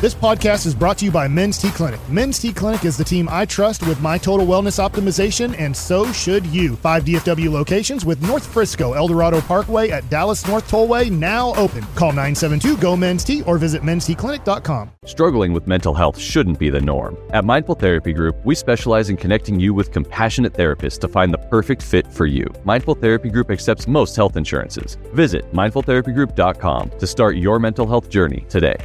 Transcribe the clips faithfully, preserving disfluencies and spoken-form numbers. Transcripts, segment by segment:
This podcast is brought to you by Men's T Clinic. Men's T Clinic is the team I trust with my total wellness optimization, and so should you. Five D F W locations with North Frisco, El Dorado Parkway at Dallas North Tollway now open. Call nine seven two, G O, Men's T or visit mens t clinic dot com. Struggling with mental health shouldn't be the norm. At Mindful Therapy Group, we specialize in connecting you with compassionate therapists to find the perfect fit for you. Mindful Therapy Group accepts most health insurances. Visit mindful therapy group dot com to start your mental health journey today.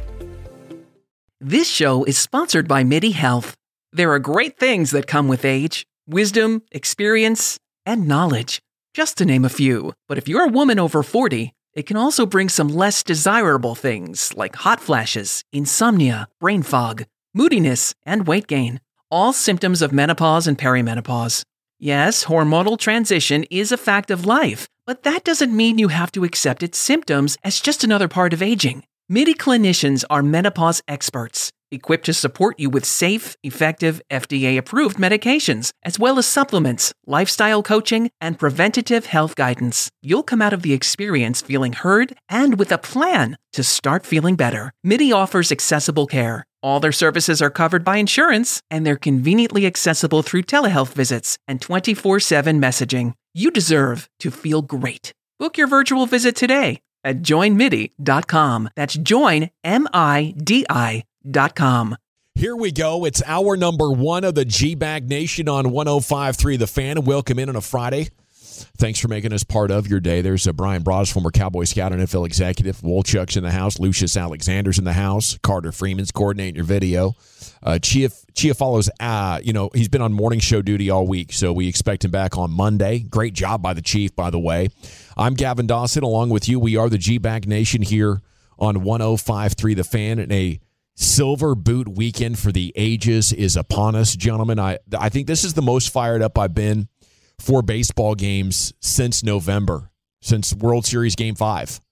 This show is sponsored by MIDI Health. There are great things that come with age: wisdom, experience, and knowledge, just to name a few. But if you're a woman over forty, it can also bring some less desirable things like hot flashes, insomnia, brain fog, moodiness, and weight gain, all symptoms of menopause and perimenopause. Yes, hormonal transition is a fact of life, but that doesn't mean you have to accept its symptoms as just another part of aging. MIDI clinicians are menopause experts, equipped to support you with safe, effective, F D A-approved medications, as well as supplements, lifestyle coaching, and preventative health guidance. You'll come out of the experience feeling heard and with a plan to start feeling better. MIDI offers accessible care. All their services are covered by insurance, and they're conveniently accessible through telehealth visits and twenty-four seven messaging. You deserve to feel great. Book your virtual visit today at join midi dot com. That's join, M I D I dot com. Here we go. It's hour number one of the G-Bag Nation on one oh five point three The Fan. Welcome in on a Friday. Thanks for making us part of your day. There's uh, Brian Bros, former Cowboy Scout and N F L executive. Wolchuk's in the house. Lucius Alexander's in the house. Carter Freeman's coordinating your video. Uh, Chia, Chia follows, uh, you know, he's been on morning show duty all week, so we expect him back on Monday. Great job by the Chief, by the way. I'm Gavin Dawson. Along with you, we are the G-Bag Nation here on one oh five point three The Fan. And a Silver Boot weekend for the ages is upon us, gentlemen. I I think this is the most fired up I've been for baseball games since November, since World Series Game Five.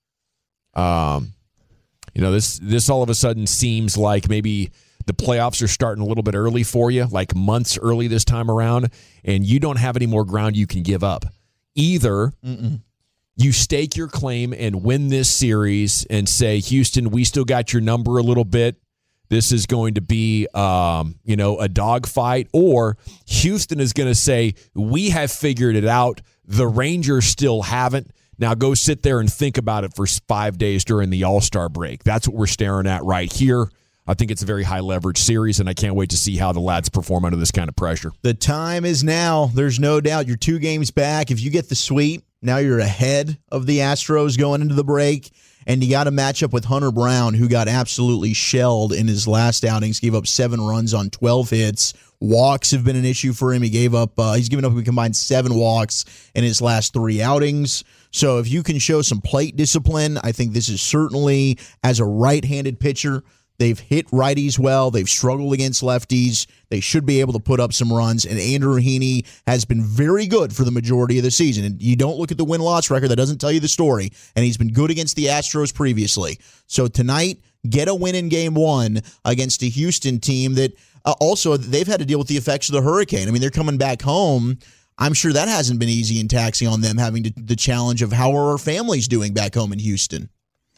Um, you know, this this all of a sudden seems like maybe the playoffs are starting a little bit early for you, like months early this time around, and you don't have any more ground you can give up. Either Mm-mm. you stake your claim and win this series and say, Houston, we still got your number a little bit. This is going to be, um, you know, a dogfight, or Houston is going to say, we have figured it out. The Rangers still haven't. Now go sit there and think about it for five days during the All-Star break. That's what we're staring at right here. I think it's a very high-leverage series, and I can't wait to see how the lads perform under this kind of pressure. The time is now. There's no doubt. You're two games back. If you get the sweep, now you're ahead of the Astros going into the break. And you got to match up with Hunter Brown, who got absolutely shelled in his last outings, gave up seven runs on twelve hits. Walks have been an issue for him. He gave up, uh, he's given up a combined seven walks in his last three outings. So if you can show some plate discipline, I think this is certainly, as a right-handed pitcher, they've hit righties well. They've struggled against lefties. They should be able to put up some runs. And Andrew Heaney has been very good for the majority of the season. And you don't look at the win-loss record. That doesn't tell you the story. And he's been good against the Astros previously. So tonight, get a win in game one against a Houston team that uh, also they've had to deal with the effects of the hurricane. I mean, they're coming back home. I'm sure that hasn't been easy and taxing on them, having to, the challenge of how are our families doing back home in Houston.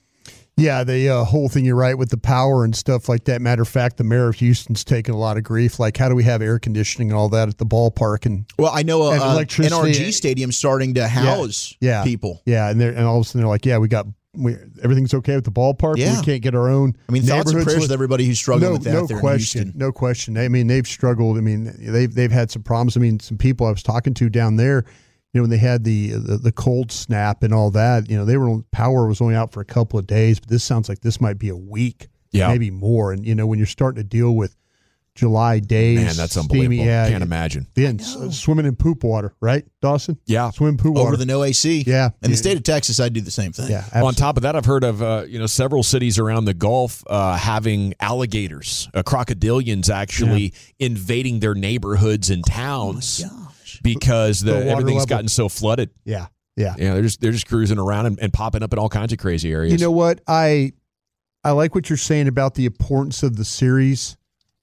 Yeah, the uh, whole thing, you're right, with the power and stuff like that. Matter of fact, the mayor of Houston's taken a lot of grief. Like, how do we have air conditioning and all that at the ballpark? And Well, I know and uh, electricity. N R G Stadium starting to house yeah, yeah, people. Yeah, and, and all of a sudden they're like, yeah, we got we, everything's okay with the ballpark. Yeah. We can't get our own I mean, thoughts and neighborhoods prayers with with everybody who's struggling no, with that no there question, in Houston. No question. I mean, they've struggled. I mean, they've, they've had some problems. I mean, some people I was talking to down there, you know, when they had the, the the cold snap and all that, you know, they were power was only out for a couple of days, but this sounds like this might be a week, yeah, maybe more. And you know, when you're starting to deal with July days, man, that's unbelievable. Steamy, yeah, Can't imagine. Then swimming in poop water, right, Dawson? Yeah, swimming poop water over the no A C. Yeah, in yeah. the state of Texas, I'd do the same thing. Yeah. Well, on top of that, I've heard of uh, you know several cities around the Gulf uh, having alligators, uh, crocodilians actually yeah. invading their neighborhoods and towns. Oh Because the, the everything's level. gotten so flooded. Yeah, yeah. Yeah, they're just they're just cruising around and, and popping up in all kinds of crazy areas. You know what? I I like what you're saying about the importance of the series.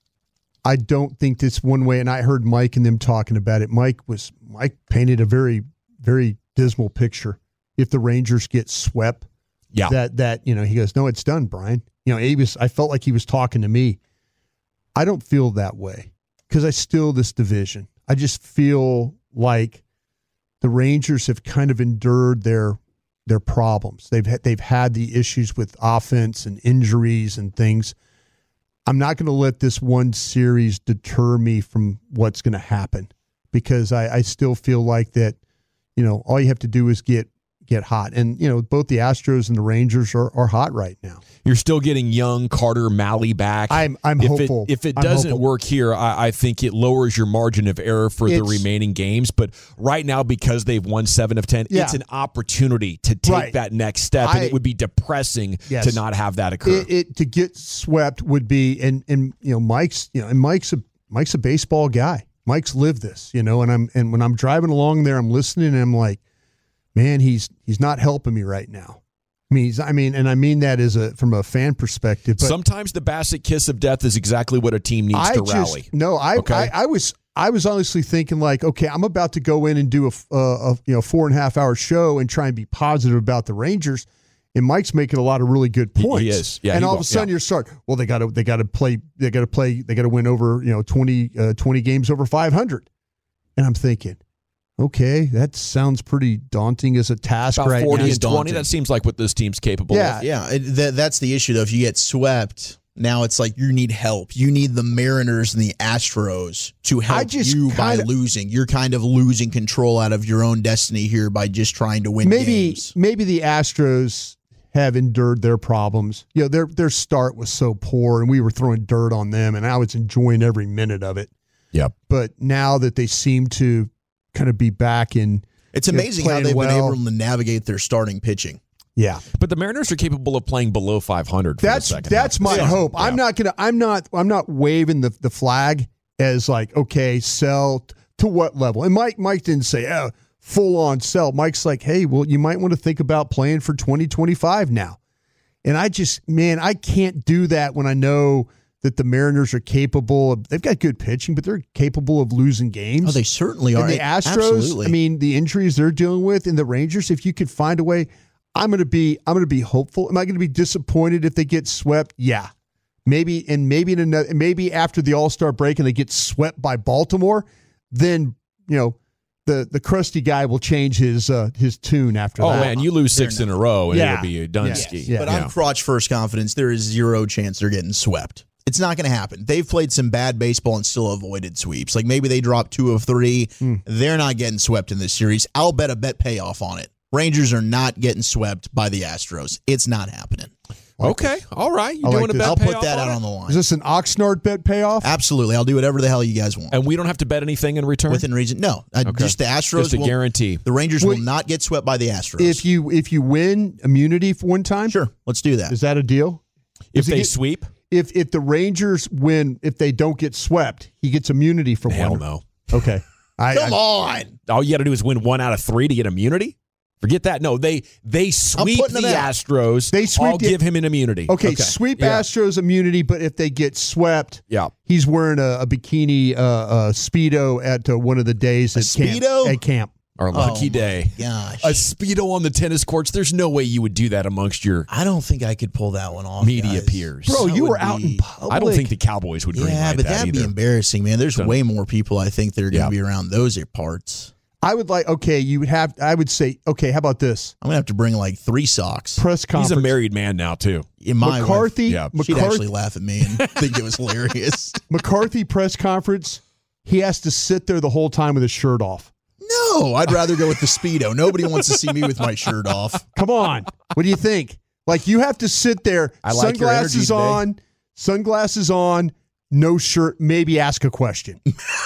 I don't think this one way, and I heard Mike and them talking about it. Mike was Mike painted a very, very dismal picture. If the Rangers get swept, yeah, that that you know, he goes, no, it's done, Brian. you know, he was, I felt like he was talking to me. I don't feel that way because I still this division. I just feel like the Rangers have kind of endured their their problems. They've had, they've had the issues with offense and injuries and things. I'm not going to let this one series deter me from what's going to happen because I, I still feel like that, you know, all you have to do is get get hot. And, you know, both the Astros and the Rangers are, are hot right now. You're still getting young Carter Malley back. I'm I'm if hopeful. It, if it I'm doesn't hopeful. work here, I, I think it lowers your margin of error for It's- the remaining games. But right now, because they've won seven of ten, Yeah. it's an opportunity to take Right. that next step. and I- it would be depressing Yes. to not have that occur. It, it to get swept would be and and you know Mike's you know and Mike's a Mike's a baseball guy. Mike's lived this, you know, and I'm and when I'm driving along there, I'm listening and I'm like, man, he's he's not helping me right now. I mean, he's, I mean, and I mean that as a from a fan perspective. But Sometimes the Bassett kiss of death is exactly what a team needs I to just, rally. No, I, Okay? I I was I was honestly thinking like, okay, I'm about to go in and do a, a, a you know four and a half hour show and try and be positive about the Rangers. And Mike's making a lot of really good He- he points. is. Yeah, and he all will. of a sudden Yeah. you're start. Well, they got to they got to play. They got to play. They got to win over you know twenty, uh, twenty games over five hundred. And I'm thinking, okay, that sounds pretty daunting as a task About right forty now. and twenty, daunting. that seems like what this team's capable Yeah. of. Yeah, it, that, that's the issue, though. If you get swept, now it's like you need help. You need the Mariners and the Astros to help I just you by kinda- losing. You're kind of losing control out of your own destiny here by just trying to win maybe games. maybe the Astros have endured their problems. You know, their their start was so poor, and we were throwing dirt on them, and I was enjoying every minute of it. Yep. But now that they seem to kind of be back in, It's you know, amazing how playing they've well. been able to navigate their starting pitching. yeah, But the Mariners are capable of playing below five hundred. For that's the second that's half. my Yeah. hope. I'm Yeah. not gonna. I'm not. I'm not waving the the flag as like, okay, sell t- to what level? And Mike Mike didn't say, oh, full on sell. Mike's like, hey, well, you might want to think about playing for twenty twenty-five now. And I just, man, I can't do that when I know that the Mariners are capable of, they've got good pitching, but they're capable of losing games. Oh, they certainly are. And the Astros, Absolutely. I mean, the injuries they're dealing with, and the Rangers, if you could find a way, I'm going to be, I'm going to be hopeful. Am I going to be disappointed if they get swept? Yeah. Maybe, and maybe in another, maybe after the All-Star break and they get swept by Baltimore, then, you know, the the crusty guy will change his uh, his tune after Oh, that. man, you lose six in a row, and Yeah. it'll be a Dunsky. Yeah. But Yeah. on crotch first confidence, there is zero chance they're getting swept. It's not going to happen. They've played some bad baseball and still avoided sweeps. Like maybe they dropped two of three. Mm. They're not getting swept in this series. I'll bet a bet payoff on it. Rangers are not getting swept by the Astros. It's not happening. Okay, all right. You I like doing a this. bet I'll put payoff that out it? on the line. Is this an Oxnard bet payoff? Absolutely. I'll do whatever the hell you guys want. And we don't have to bet anything in return? Within reason. No. Uh, Okay. Just the Astros. Just a will- guarantee. The Rangers Well, will not get swept by the Astros. If you if you win immunity for one time, Sure. Let's do that. is that a deal? If Does it they get- sweep? If if the Rangers win, if they don't get swept, he gets immunity for Hell one. no. Okay. I, Come I, on. All you got to do is win one out of three to get immunity? Forget that. No, they they sweep putting the it out. Astros. They sweep I'll the- give him an immunity. Okay, sweep Yeah. Astros immunity, but if they get swept, Yeah. he's wearing a, a bikini uh, uh, Speedo at uh, one of the days A at camp. Speedo? At camp. Our lucky Oh, day. Gosh. A Speedo on the tennis courts. There's no way you would do that amongst your I don't think I could pull that one off. media guys. peers. Bro, That you would were out in be- public. I don't think the Cowboys would greenlight Yeah, but that that'd either. be embarrassing, man. There's Done. way more people I think that are going to Yeah. be around those parts. I would like, okay, you would have, I would say, okay, how about this? I'm going to have to bring like three socks. Press conference. He's a married man now, too. In my McCarthy, Yeah. wife, she'd McCarthy, actually laugh at me and think it was hilarious. McCarthy press conference, he has to sit there the whole time with his shirt off. No, I'd rather go with the Speedo. Nobody wants to see me with my shirt off. Come on. What do you think? Like, you have to sit there, I like your energy sunglasses today. on, sunglasses on, no shirt, maybe ask a question.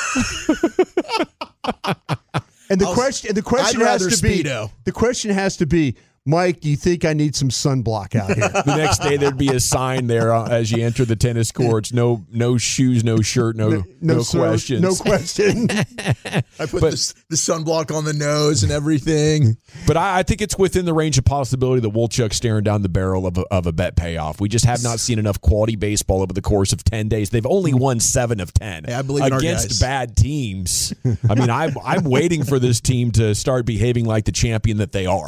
and the I'll- question the question I'd has rather to be Speedo. the question has to be, Mike, do you think I need some sunblock out here? The next day there'd be a sign there uh, as you enter the tennis courts: no, no shoes, no shirt, no, no, sir, questions. No question. I put But- the, the sunblock on the nose and everything. But I, I think it's within the range of possibility that Wolchuk's staring down the barrel of a, of a bet payoff. We just have not seen enough quality baseball over the course of ten days. They've only won seven of ten Hey, I believe in our against guys. bad teams. I mean, I'm I'm waiting for this team to start behaving like the champion that they are.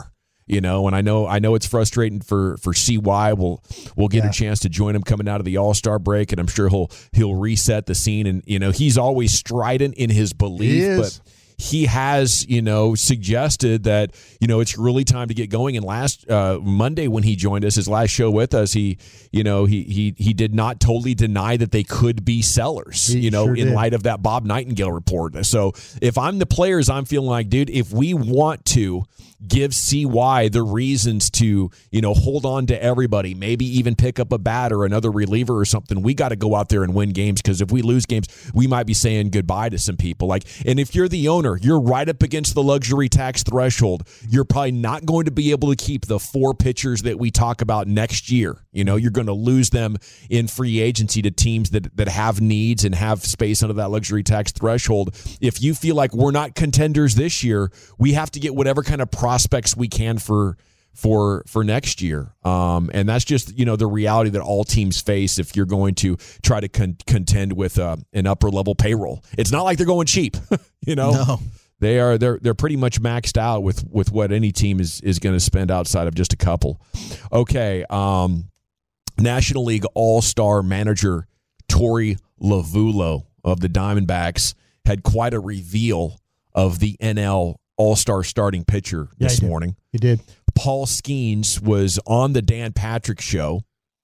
You know, and I know I know it's frustrating for for C Y. We'll we'll get Yeah. a chance to join him coming out of the All-Star break, and I'm sure he'll he'll reset the scene. And you know, he's always strident in his belief, He is. but he has, you know, suggested that, you know, it's really time to get going. And last uh, Monday when he joined us, his last show with us, he, you know, he he he did not totally deny that they could be sellers, He you know, sure in did. light of that Bob Nightingale report. So if I'm the players, I'm feeling like, dude, if we want to give C Y the reasons to, you know, hold on to everybody, maybe even pick up a bat or another reliever or something, we got to go out there and win games, because if we lose games, we might be saying goodbye to some people. Like, and if you're the owner, you're right up against the luxury tax threshold. You're probably not going to be able to keep the four pitchers that we talk about next year. You know, you're going to lose them in free agency to teams that that have needs and have space under that luxury tax threshold. If you feel like we're not contenders this year, we have to get whatever kind of prospects we can for for for next year. Um, and that's just, you know, the reality that all teams face if you're going to try to con- contend with uh, an upper level payroll. It's not like they're going cheap, you know. No. They are they're they're pretty much maxed out with with what any team is is going to spend outside of just a couple. Okay, um, National League All-Star manager Torey Lovullo of the Diamondbacks had quite a reveal of the N L All-Star starting pitcher Yeah, this he did. morning. He did. Paul Skeens was on the Dan Patrick Show.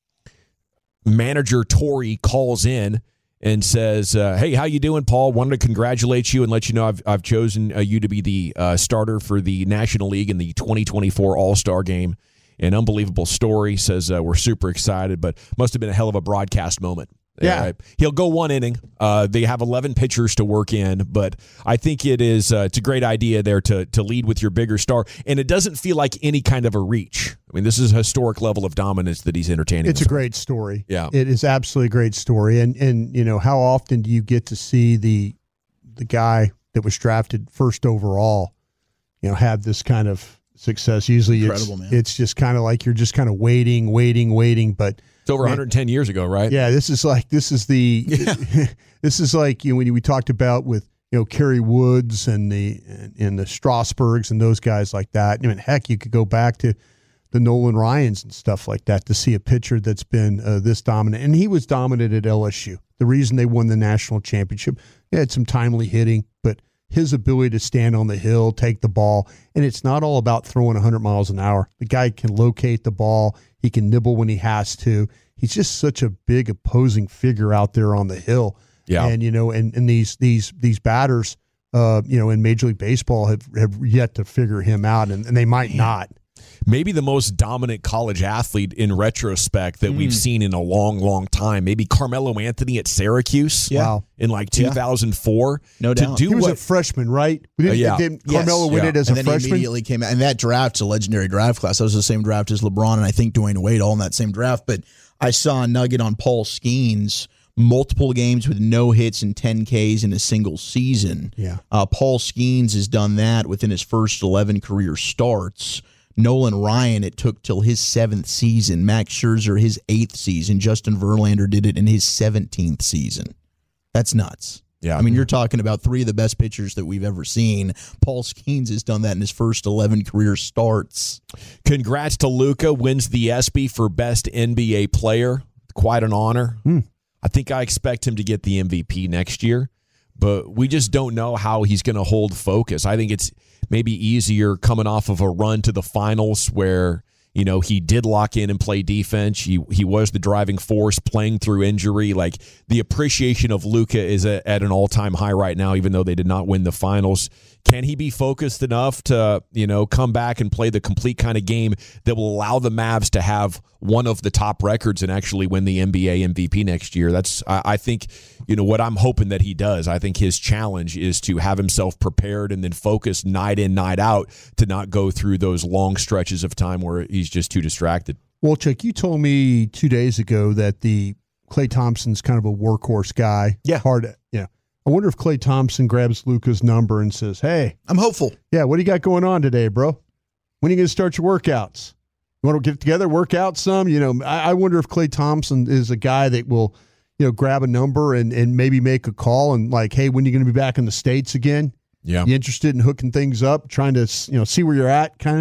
Manager Torey calls in and says, uh, hey, how you doing, Paul? Wanted to congratulate you and let you know I've, I've chosen uh, you to be the uh, starter for the National League in the twenty twenty-four All-Star Game. An unbelievable story. Says uh, we're super excited, but must have been a hell of a broadcast moment. Yeah. Uh, he'll go one inning. Uh, they have eleven pitchers to work in, but I think it is uh, it's a great idea there to to lead with your bigger star, and it doesn't feel like any kind of a reach. I mean, this is a historic level of dominance that he's entertaining. It's a us. great story. Yeah. It is absolutely a great story. And and you know, how often do you get to see the the guy that was drafted first overall, you know, have this kind of success? Usually Incredible, it's man. it's just kind of like you're just kind of waiting, waiting, waiting, but It's over Man. one hundred ten years ago, right? yeah, this is like this is the this is like, you know, when we talked about with, you know, Kerry Woods and the and, and the Strasburgs and those guys like that. I mean, heck, you could go back to the Nolan Ryans and stuff like that to see a pitcher that's been uh, this dominant. And he was dominant at L S U. The reason they won the national championship, they had some timely hitting, but his ability to stand on the hill, take the ball, and it's not all about throwing one hundred miles an hour. The guy can locate the ball. He can nibble when he has to. He's just such a big opposing figure out there on the hill. Yeah. And, you know, and, and these these these batters, uh, you know, in Major League Baseball have, have yet to figure him out, and, and they might not. Maybe the most dominant college athlete in retrospect that we've seen in a long, long time. Maybe Carmelo Anthony at Syracuse Yeah. Wow. in like two thousand four. No to doubt. do He was what, a freshman, right? Didn't, Uh, yeah. didn't Yes. Carmelo win Yeah. it as and a then he freshman? immediately came out. And that draft's a legendary draft class. That was the same draft as LeBron and I think Dwayne Wade, all in that same draft. But I saw a nugget on Paul Skeens, multiple games with no hits and ten Ks in a single season. Yeah. Uh, Paul Skeens has done that within his first eleven career starts. Nolan Ryan, it took till his seventh season. Max Scherzer, his eighth season. Justin Verlander did it in his seventeenth season. That's nuts. Yeah. I mean, you're talking about three of the best pitchers that we've ever seen. Paul Skeens has done that in his first eleven career starts. Congrats to Luka, wins the ESPY for best N B A player. Quite an honor. Hmm. I think I expect him to get the M V P next year, but we just don't know how he's going to hold focus. I think it's maybe easier coming off of a run to the finals where, you know, he did lock in and play defense. He he was the driving force playing through injury. Like, the appreciation of Luka is a, at an all-time high right now, even though they did not win the finals. Can he be focused enough to, you know, come back and play the complete kind of game that will allow the Mavs to have one of the top records and actually win the N B A M V P next year? That's, I, I think, you know, what I'm hoping that he does. I think his challenge is to have himself prepared and then focus night in, night out to not go through those long stretches of time where he's just too distracted. Well, Chuck, you told me two days ago that the Klay Thompson's kind of a workhorse guy. Yeah. Hard to, yeah. I wonder if Klay Thompson grabs Luka's number and says, hey, I'm hopeful. yeah, what do you got going on today, bro? When are you going to start your workouts? You want to get together, work out some? You know, I, I wonder if Klay Thompson is a guy that will, you know, grab a number and, and maybe make a call and like, hey, when are you going to be back in the States again? Yeah. You interested in hooking things up, trying to, you know, see where you're at kind of?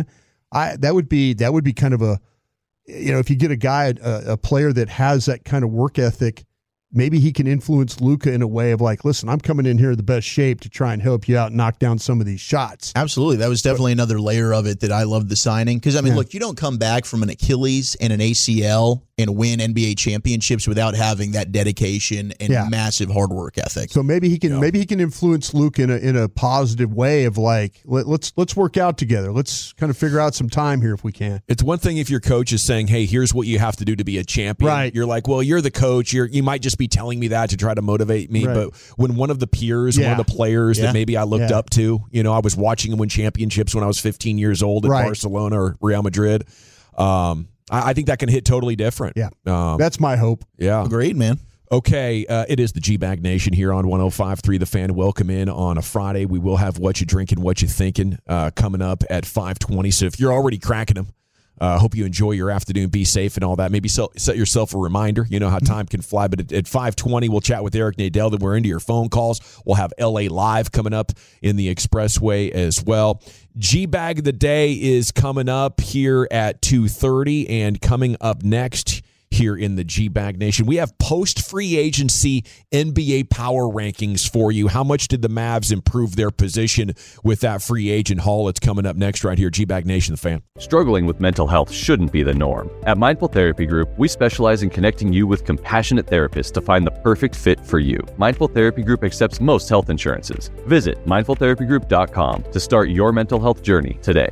I that would be that would be kind of a, you know, if you get a guy, a, a player that has that kind of work ethic, maybe he can influence Luka in a way of like, listen, I'm coming in here in the best shape to try and help you out and knock down some of these shots. Absolutely. That was definitely but, another layer of it that I loved the signing. Because, I mean, yeah. look, you don't come back from an Achilles and an A C L and win N B A championships without having that dedication and yeah. massive hard work ethic. So maybe he can you know? maybe he can influence Luke in a in a positive way of like, let, let's let's work out together. Let's kind of figure out some time here if we can. It's one thing if your coach is saying, hey, here's what you have to do to be a champion. Right. You're like, well, you're the coach. You're you might just be telling me that to try to motivate me. Right. But when one of the peers, yeah. one of the players yeah. that maybe I looked yeah. up to, you know, I was watching him win championships when I was fifteen years old at right. Barcelona or Real Madrid. Um, I, I think that can hit totally different. Yeah. Um, That's my hope. Yeah. Agreed, man. Okay, uh, it is the G-Bag Nation here on one oh five point three The Fan. Welcome in on a Friday. We will have What You Drinking, What You Thinking uh, coming up at five twenty. So if you're already cracking them, I uh, hope you enjoy your afternoon, be safe and all that. Maybe so, set yourself a reminder. You know how time can fly. But at, at five twenty, we'll chat with Eric Nadel. Then we're into your phone calls. We'll have L A Live coming up in the Expressway as well. G-Bag of the Day is coming up here at two thirty. And coming up next here in the G-Bag Nation, we have post-free agency N B A power rankings for you. How much did the Mavs improve their position with that free agent haul? It's coming up next right here, G-Bag Nation, The Fan. Struggling with mental health shouldn't be the norm. At Mindful Therapy Group, we specialize in connecting you with compassionate therapists to find the perfect fit for you. Mindful Therapy Group accepts most health insurances. Visit mindful therapy group dot com to start your mental health journey today.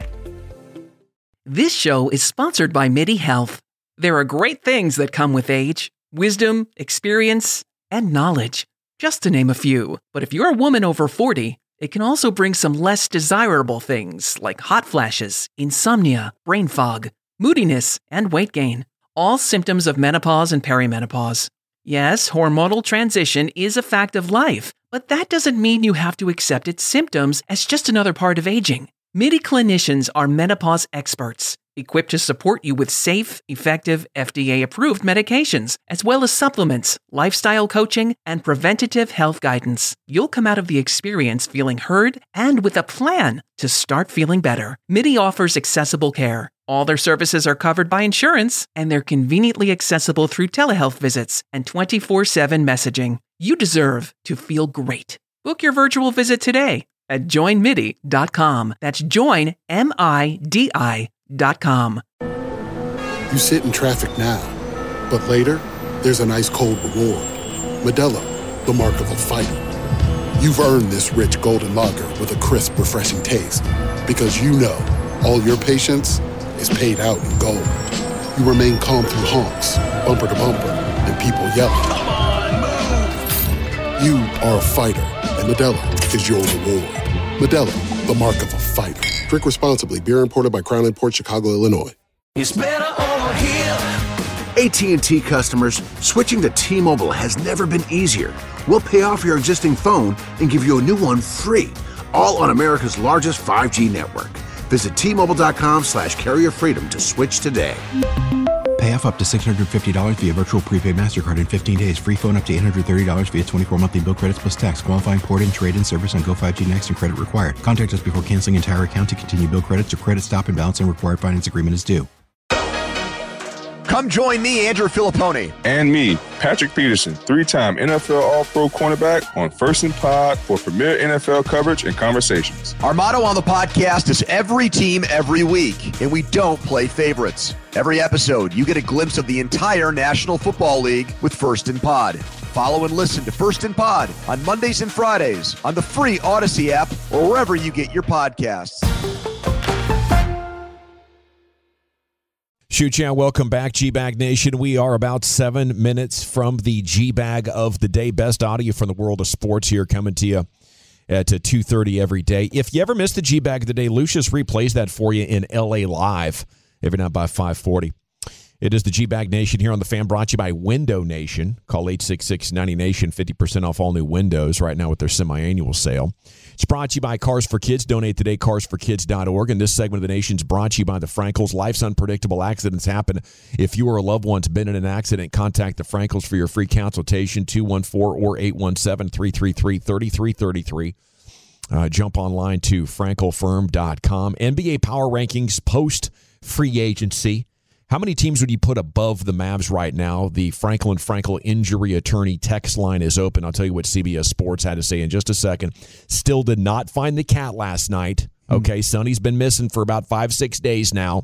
This show is sponsored by MIDI Health. There are great things that come with age: wisdom, experience, and knowledge, just to name a few. But if you're a woman over forty, it can also bring some less desirable things like hot flashes, insomnia, brain fog, moodiness, and weight gain, all symptoms of menopause and perimenopause. Yes, hormonal transition is a fact of life, but that doesn't mean you have to accept its symptoms as just another part of aging. MIDI clinicians are menopause experts, equipped to support you with safe, effective, F D A-approved medications, as well as supplements, lifestyle coaching, and preventative health guidance. You'll come out of the experience feeling heard and with a plan to start feeling better. MIDI offers accessible care. All their services are covered by insurance, and they're conveniently accessible through telehealth visits and twenty-four seven messaging. You deserve to feel great. Book your virtual visit today at join midi dot com. That's join, M I D I dot com. You sit in traffic now, but later, there's an ice cold reward. Modelo, the mark of a fighter. You've earned this rich golden lager with a crisp, refreshing taste. Because you know, all your patience is paid out in gold. You remain calm through honks, bumper to bumper, and people yelling. Come on, move! You are a fighter, and Modelo is your reward. Modelo, the mark of a fighter. Drink responsibly. Beer imported by Crown Imports, Chicago, Illinois. It's better over here. A T and T customers, switching to T-Mobile has never been easier. We'll pay off your existing phone and give you a new one free, all on America's largest five G network. Visit T Mobile dot com slash carrier freedom to switch today. Pay off up to six hundred fifty dollars via virtual prepaid MasterCard in fifteen days. Free phone up to eight hundred thirty dollars via twenty-four monthly bill credits plus tax. Qualifying port-in, trade-in service on Go five G Next and credit required. Contact us before canceling entire account to continue bill credits or credit stop and balance and required finance agreement is due. Come join me, Andrew Filippone. And me, Patrick Peterson, three-time N F L All-Pro cornerback on First and Pod for premier N F L coverage and conversations. Our motto on the podcast is every team, every week, and we don't play favorites. Every episode, you get a glimpse of the entire National Football League with First and Pod. Follow and listen to First and Pod on Mondays and Fridays on the free Odyssey app or wherever you get your podcasts. Shoot ya, welcome back, G-Bag Nation. We are about seven minutes from the G-Bag of the day. Best audio from the world of sports here coming to you at two thirty every day. If you ever missed the G-Bag of the day, Lucius replays that for you in L A Live every night by five forty. It is the G-Bag Nation here on the Fan, brought to you by Window Nation. Call eight six six, ninety nation, fifty percent off all new windows right now with their semi-annual sale. It's brought to you by Cars for Kids. Donate today, cars for kids dot org. And this segment of the nation is brought to you by the Frankels. Life's unpredictable. Accidents happen. If you or a loved one's been in an accident, contact the Frankels for your free consultation, two one four or eight one seven, three three three, three three three three. Uh, jump online to frankel firm dot com. N B A Power Rankings post free agency. How many teams would you put above the Mavs right now? The Franklin Frankel injury attorney text line is open. I'll tell you what C B S Sports had to say in just a second. Still did not find the cat last night. Okay, Sonny's been missing for about five, six days now.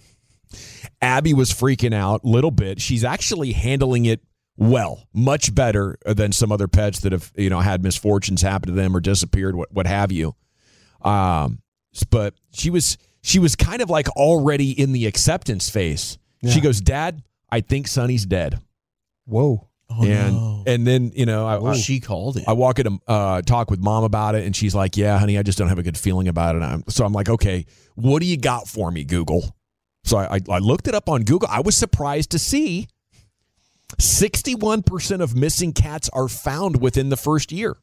Abby was freaking out a little bit. She's actually handling it well, much better than some other pets that have, you know, had misfortunes happen to them or disappeared, what what have you. Um, but she was she was kind of like already in the acceptance phase. Yeah. She goes, "Dad, I think Sonny's dead." Whoa. Oh, and no. and then, you know, I, I, she called it. I walk in to uh, talk with Mom about it, and she's like, "Yeah, honey, I just don't have a good feeling about it." I'm, so I'm like, "Okay, what do you got for me, Google?" So I, I, I looked it up on Google. I was surprised to see sixty-one percent of missing cats are found within the first year.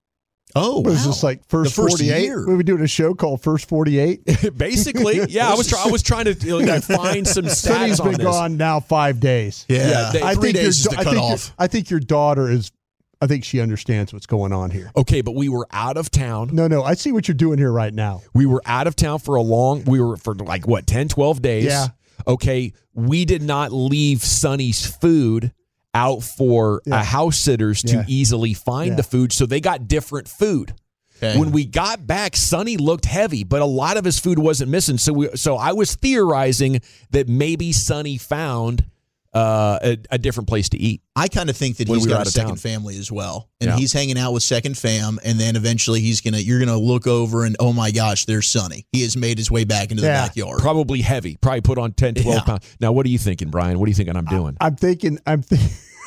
Oh, what wow. is this, like first, The first forty-eight? year. We were doing a show called First forty-eight. Basically, yeah. I was try, I was trying to you know, find some stats Sonny's on been this. gone now five days. Yeah, Yeah, they- I three think days your, is the I think your- cutoff. I think your daughter is. I think she understands what's going on here. Okay, but we were out of town. No, no, I see what you're doing here right now. We were out of town for a long, we were for like, what, ten, twelve days? Yeah. Okay, we did not leave Sonny's food out for Yeah. uh, house sitters to Yeah. easily find Yeah. the food, so they got different food. Okay. When we got back, Sonny looked heavy, but a lot of his food wasn't missing. So we, so I was theorizing that maybe Sonny found uh, a, a different place to eat. I kind of think that When he's we were got out a of second town. family as well, and Yeah. he's hanging out with second fam, and then eventually he's gonna you're gonna look over and oh my gosh, there's Sonny. He has made his way back into Yeah. the backyard. Probably heavy. Probably put on ten, twelve Yeah. pounds. Now, what are you thinking, Brian? What are you thinking I'm doing? I'm thinking. I'm. Th-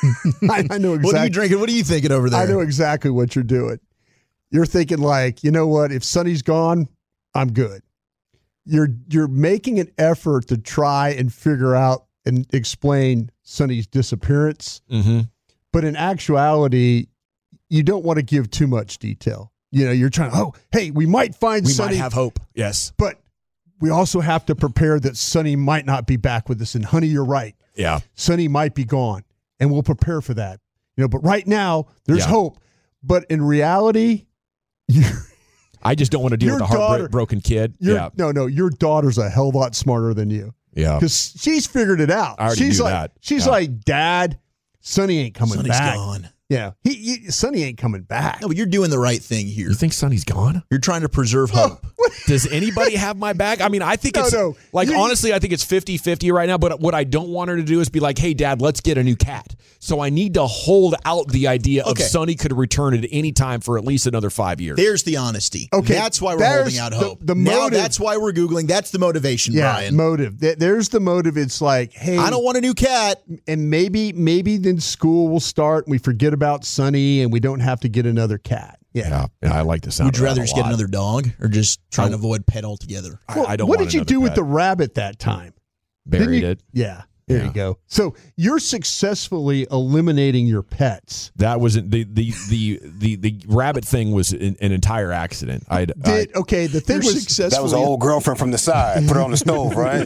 I, I know exactly. What are you drinking? What are you thinking over there? I know exactly what you're doing. You're thinking like, you know what? If Sonny's gone, I'm good. You're you're making an effort to try and figure out and explain Sonny's disappearance, Mm-hmm. but in actuality, you don't want to give too much detail. You know, you're trying. Oh, hey, we might find We Sonny, might have hope. Yes. but we also have to prepare that Sonny might not be back with us. And honey, you're right. Yeah. Sonny might be gone, and we'll prepare for that. You know, but right now there's Yeah. hope. But in reality, you I just don't want to deal Your with a daughter- heartbroken kid. You're, Yeah. No, no, your daughter's a hell of a lot smarter than you Yeah. because she's figured it out. I already she's knew like, that. she's Yeah. like, Dad, Sonny ain't coming Sonny's back. gone. Yeah, he, he Sonny ain't coming back. No, but you're doing the right thing here. You think Sonny's gone? You're trying to preserve hope. Does anybody have my back? I mean, I think No, it's no. like, You- honestly, I think it's fifty-fifty right now. But what I don't want her to do is be like, hey, Dad, let's get a new cat. So I need to hold out the idea Okay. of Sonny could return at any time for at least another five years. There's the honesty. Okay, That's why we're there's holding out the- hope. the now motive- that's why we're Googling. That's the motivation, Yeah, Brian. motive. There- There's the motive. It's like, hey, I don't want a new cat. and maybe maybe then school will start and we forget about Sonny and we don't have to get another cat. Yeah. Yeah, yeah, I like the sound. Would you of that rather a just get lot. another dog or just try and I- avoid pet altogether? I, Well, I don't. what want did you another do with pet. the rabbit that time? Buried Didn't you- it? Yeah. There Yeah. you go. So you're successfully eliminating your pets. That wasn't the the the the, the rabbit thing was an, an entire accident. I Did okay? The thing You're was successfully. That was an old girlfriend from the side. Put her on the stove, right?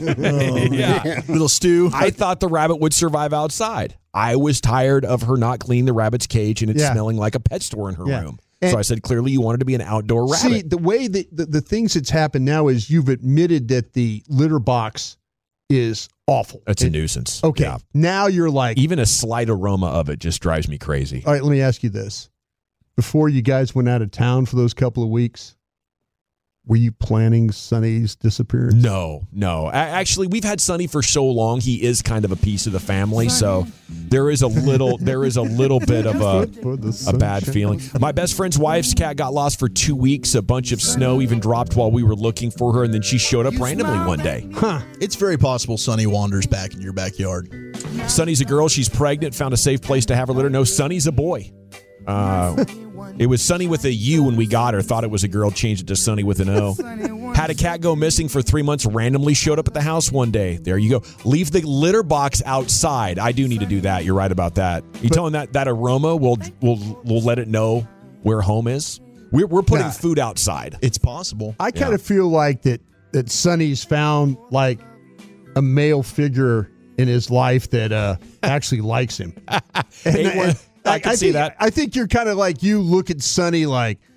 yeah. little stew. I thought the rabbit would survive outside. I was tired of her not cleaning the rabbit's cage and it Yeah. smelling like a pet store in her Yeah. room. And- so I said, clearly you wanted to be an outdoor rabbit. See, the way that the, the things that's happened now is you've admitted that the litter box is awful. That's a It- nuisance. Okay. Yeah. Now you're like, Even a slight aroma of it just drives me crazy. all right, let me ask you this. Before you guys went out of town for those couple of weeks, were you planning Sonny's disappearance? No, no. A- Actually, we've had Sonny for so long. He is kind of a piece of the family, so there is a little, there is a little bit of a, For the a bad sunshine. feeling. My best friend's wife's cat got lost for two weeks. A bunch of snow even dropped while we were looking for her, and then she showed up randomly one day. Huh. It's very possible Sonny wanders back in your backyard. Sonny's a girl. She's pregnant. Found a safe place to have her litter. No, Sonny's a boy. Uh, it was Sonny with a U when we got her. Thought it was a girl. Changed it to Sonny with an O. Had a cat go missing for three months. Randomly showed up at the house one day. There you go. Leave the litter box outside. I do need to do that. You're right about that. You telling that that aroma will will will let it know where home is. We're we're putting Nah. food outside. It's possible. I kind Yeah. of feel like that that Sonny's found like a male figure in his life that uh, actually likes him. And- Hey, well, and, I like, can see think, that. I think you're kind of like you look at Sonny like,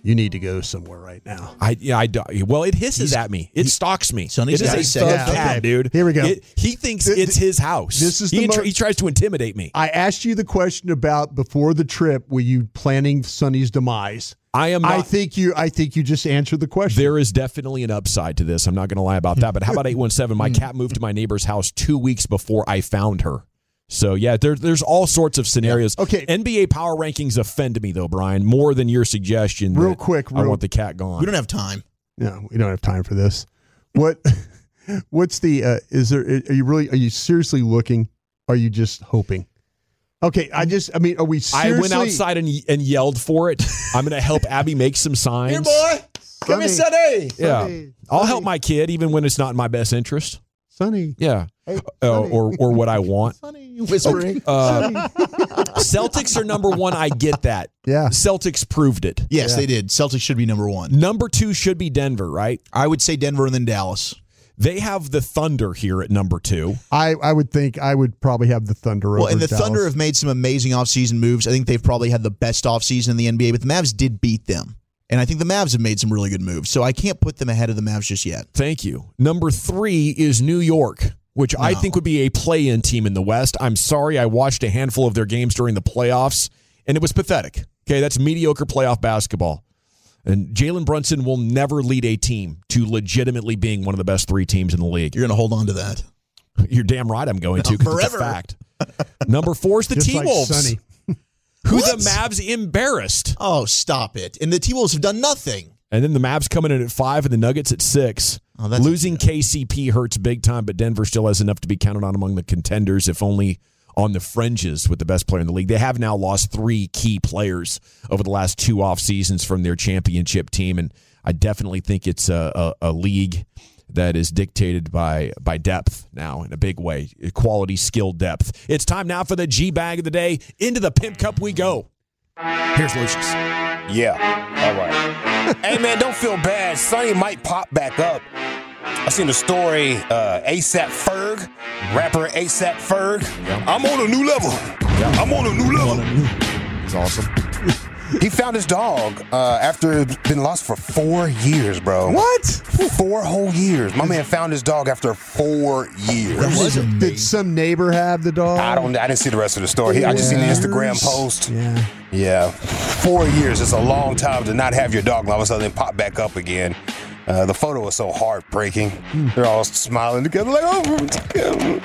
You need to go somewhere right now. I yeah I do. Well, it hisses He's, at me. It he, stalks me. Sonny's it is a got thug yeah, cat, okay. dude. Here we go. It, he thinks Th- it's his house. This is he, the mo- tr- he tries to intimidate me. I asked you the question about before the trip. Were you planning Sonny's demise? I am. Not, I think you. I think you just answered the question. There is definitely an upside to this. I'm not going to lie about that. But how about eight one seven? My cat moved to my neighbor's house two weeks before I found her. So, yeah, there, there's all sorts of scenarios. Yeah. Okay. N B A power rankings offend me, though, Brian, more than your suggestion. Real quick. I Real, want the cat gone. We don't have time. No, we don't have time for this. What? What's the? Uh, is there? Are you really? Are you seriously looking? Are you just hoping? Okay, I just. I mean, are we seriously? I went outside and, and yelled for it. I'm going to help Abby make some signs. Here, boy. Come here, Sonny. Yeah, Sonny, I'll Sonny. help my kid even when it's not in my best interest. Sonny. Yeah, Hey, uh, Sonny. or or what I want. Sonny, whispering. Uh, Celtics are number one. I get that. Yeah. Celtics proved it. Yes, Yeah. they did. Celtics should be number one. Number two should be Denver, right? I would say Denver and then Dallas. They have the Thunder here at number two. I, I would think I would probably have the Thunder over Well, and the Dallas. Thunder have made some amazing offseason moves. I think they've probably had the best offseason in the N B A, but the Mavs did beat them. And I think the Mavs have made some really good moves. So I can't put them ahead of the Mavs just yet. Thank you. Number three is New York, which I No. think would be a play-in team in the West. I'm sorry, I watched a handful of their games during the playoffs, and it was pathetic. Okay, that's mediocre playoff basketball. And Jalen Brunson will never lead a team to legitimately being one of the best three teams in the league. You're going to hold on to that. You're damn right I'm going to, because it's a fact. Number four is the Just like T-Wolves, Sonny. who What? the Mavs embarrassed. Oh, stop it. And the T-Wolves have done nothing. And then the Mavs coming in at five and the Nuggets at six. Oh, that's Losing K C P hurts big time, but Denver still has enough to be counted on among the contenders, if only on the fringes with the best player in the league. They have now lost three key players over the last two off seasons from their championship team, and I definitely think it's a, a, a league that is dictated by by depth now in a big way, quality, skill, depth. It's time now for the G-Bag of the day. Into the Pimp Cup we go. Here's Lucius. Yeah. All right. Hey, man, don't feel bad. Sonny might pop back up. I seen the story, uh, ASAP Ferg, rapper ASAP Ferg. I'm on a new level. I'm on a new level. It's awesome. He found his dog uh, after it's been lost for four years, bro. What? Four whole years. My man found his dog after four years. Did some neighbor have the dog? I don't. I didn't see the rest of the story. I just seen the Instagram post. Yeah. Yeah, four years. It's a long time to not have your dog, and all of a sudden pop back up again. Uh, the photo was so heartbreaking. Mm. They're all smiling together like, oh.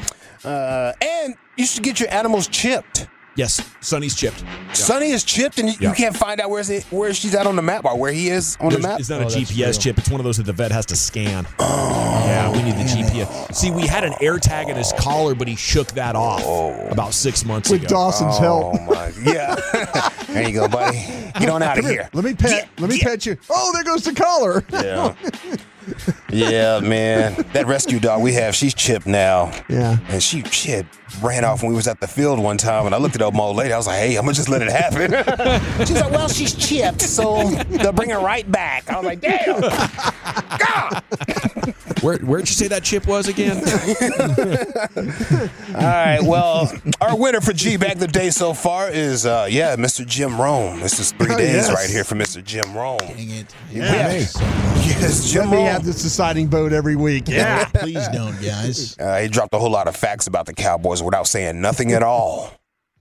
Uh, and you should get your animals chipped. Yes, Sonny's chipped. Yeah. Sonny is chipped, and you, yeah. you can't find out where's it, where she's at on the map or where he is on There's, the map. It's not oh, a G P S chip. It's one of those that the vet has to scan. Oh, yeah, we need the G P S. See, we had an air tag in his collar, but he shook that off oh. about six months With ago. With Dawson's oh, help. Oh, my. Yeah. There you go, buddy. Get on out of here. here. Let me pet. Yeah, Let me yeah. pet you. Oh, there goes the collar. Yeah. Yeah, man. That rescue dog we have, she's chipped now. Yeah. And she shit ran off when we was at the field one time, and I looked at old old lady. I was like, hey, I'm going to just let it happen. She's like, well, she's chipped, so they'll bring her right back. I was like, damn. God. Where, where'd you say that chip was again? All right, well, our winner for G-Bag the day so far is, uh, yeah, Mister Jim Rome. This is three Oh, days yes. right here for Mister Jim Rome. Dang it. Yeah. Yeah. Yes, Jim Let me Rome. have this deciding vote every week. Yeah. Please don't, guys. Uh, he dropped a whole lot of facts about the Cowboys without saying nothing at all.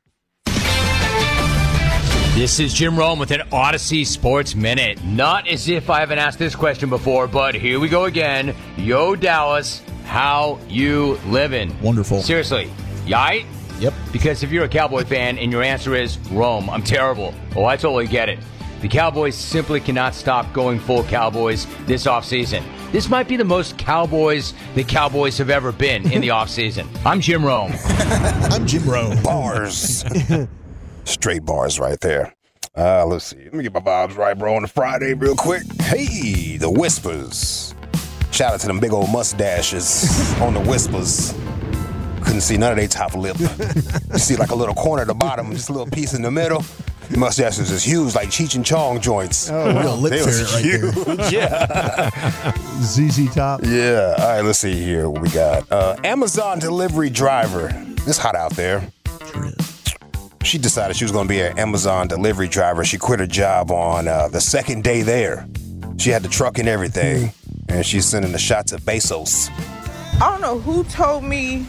This is Jim Rome with an Odyssey Sports Minute. Not as if I haven't asked this question before, but here we go again. Yo, Dallas, how you living? Wonderful. Seriously, you aight? Yep. Because if you're a Cowboy fan and your answer is Rome, I'm terrible. Oh, I totally get it. The Cowboys simply cannot stop going full Cowboys this offseason. This might be the most Cowboys the Cowboys have ever been in the offseason. I'm Jim Rome. I'm Jim Rome. Bars. Straight bars right there. Uh, let's see. Let me get my vibes right, bro, on the Friday real quick. Hey, the Whispers. Shout out to them big old mustaches on the Whispers. Couldn't see none of their top lip. You see like a little corner at the bottom, just a little piece in the middle. The mustaches is huge, like Cheech and Chong joints. Oh, Real lip They was ferret right there. huge. Yeah. Z Z Top. Yeah. All right, let's see here what we got. Uh, Amazon delivery driver. It's hot out there. Sure is. she decided she was going to be an Amazon delivery driver. She quit her job on uh, the second day there. She had the truck and everything, and she's sending the shots at Bezos. I don't know who told me.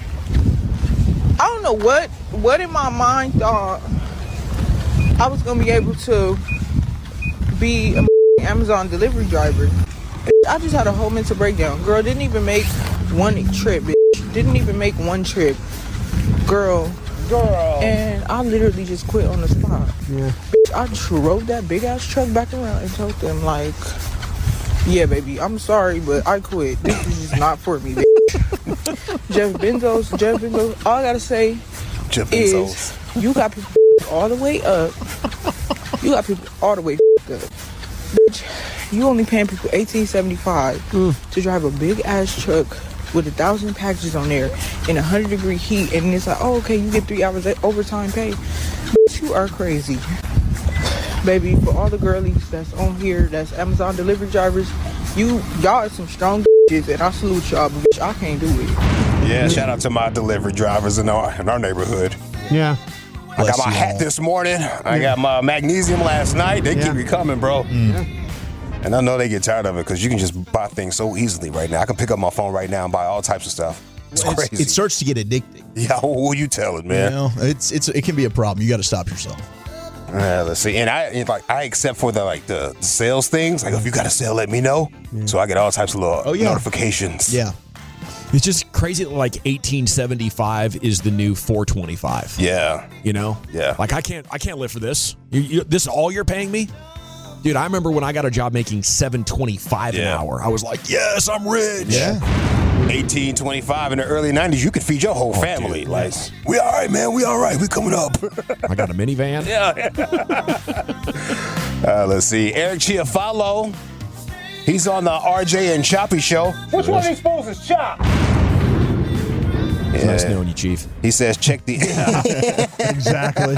I don't know what what in my mind thought I was gonna be able to be an Amazon delivery driver. I just had a whole mental breakdown. Girl didn't even make one trip. Bitch. Didn't even make one trip. Girl. Girl. And I literally just quit on the spot. Yeah. Bitch, I drove that big ass truck back around and told them like, yeah, baby, I'm sorry, but I quit. This is just not for me, bitch. Jeff Bezos, Jeff Bezos, all I gotta say Jeff is Bezos. you got people all the way up. You got people all the way up. Bitch, you only paying people eighteen seventy-five mm. to drive a big ass truck with a thousand packages on there in a hundred degree heat, and it's like, oh, okay, you get three hours overtime pay. Bitch, you are crazy. Baby, for all the girlies that's on here, that's Amazon delivery drivers, you, y'all are some strong bitches, and I salute y'all, but bitch, I can't do it. Yeah, shout out to my delivery drivers in our, in our neighborhood. Yeah. I got my hat this morning. I got my magnesium last night. They yeah. keep me coming, bro. Mm. Yeah. And I know they get tired of it because you can just buy things so easily right now. I can pick up my phone right now and buy all types of stuff. It's well, crazy. It's, it starts to get addicting. Yeah, who you telling, man? You know, it's it's it can be a problem. You got to stop yourself. Uh, let's see. And I and like I accept for the like the sales things. Like if you got a sale, let me know. Yeah. So I get all types of little oh, yeah. notifications. Yeah. It's just crazy that like eighteen seventy-five is the new four twenty-five. Yeah. You know? Yeah. Like I can't I can't live for this. You, you, this is all you're paying me? Dude, I remember when I got a job making seven twenty-five yeah. an hour. I was like, yes, I'm rich. Yeah. eighteen twenty-five in the early nineties, you could feed your whole oh, family. Dude, like, yes. we all right, man. We all right. We coming up. I got a minivan. Yeah. uh, let's see. Eric Chiafalo. He's on the R J and Choppy show. Which one of these fools is Chop? It's nice knowing you, Chief. He says, check the... Exactly.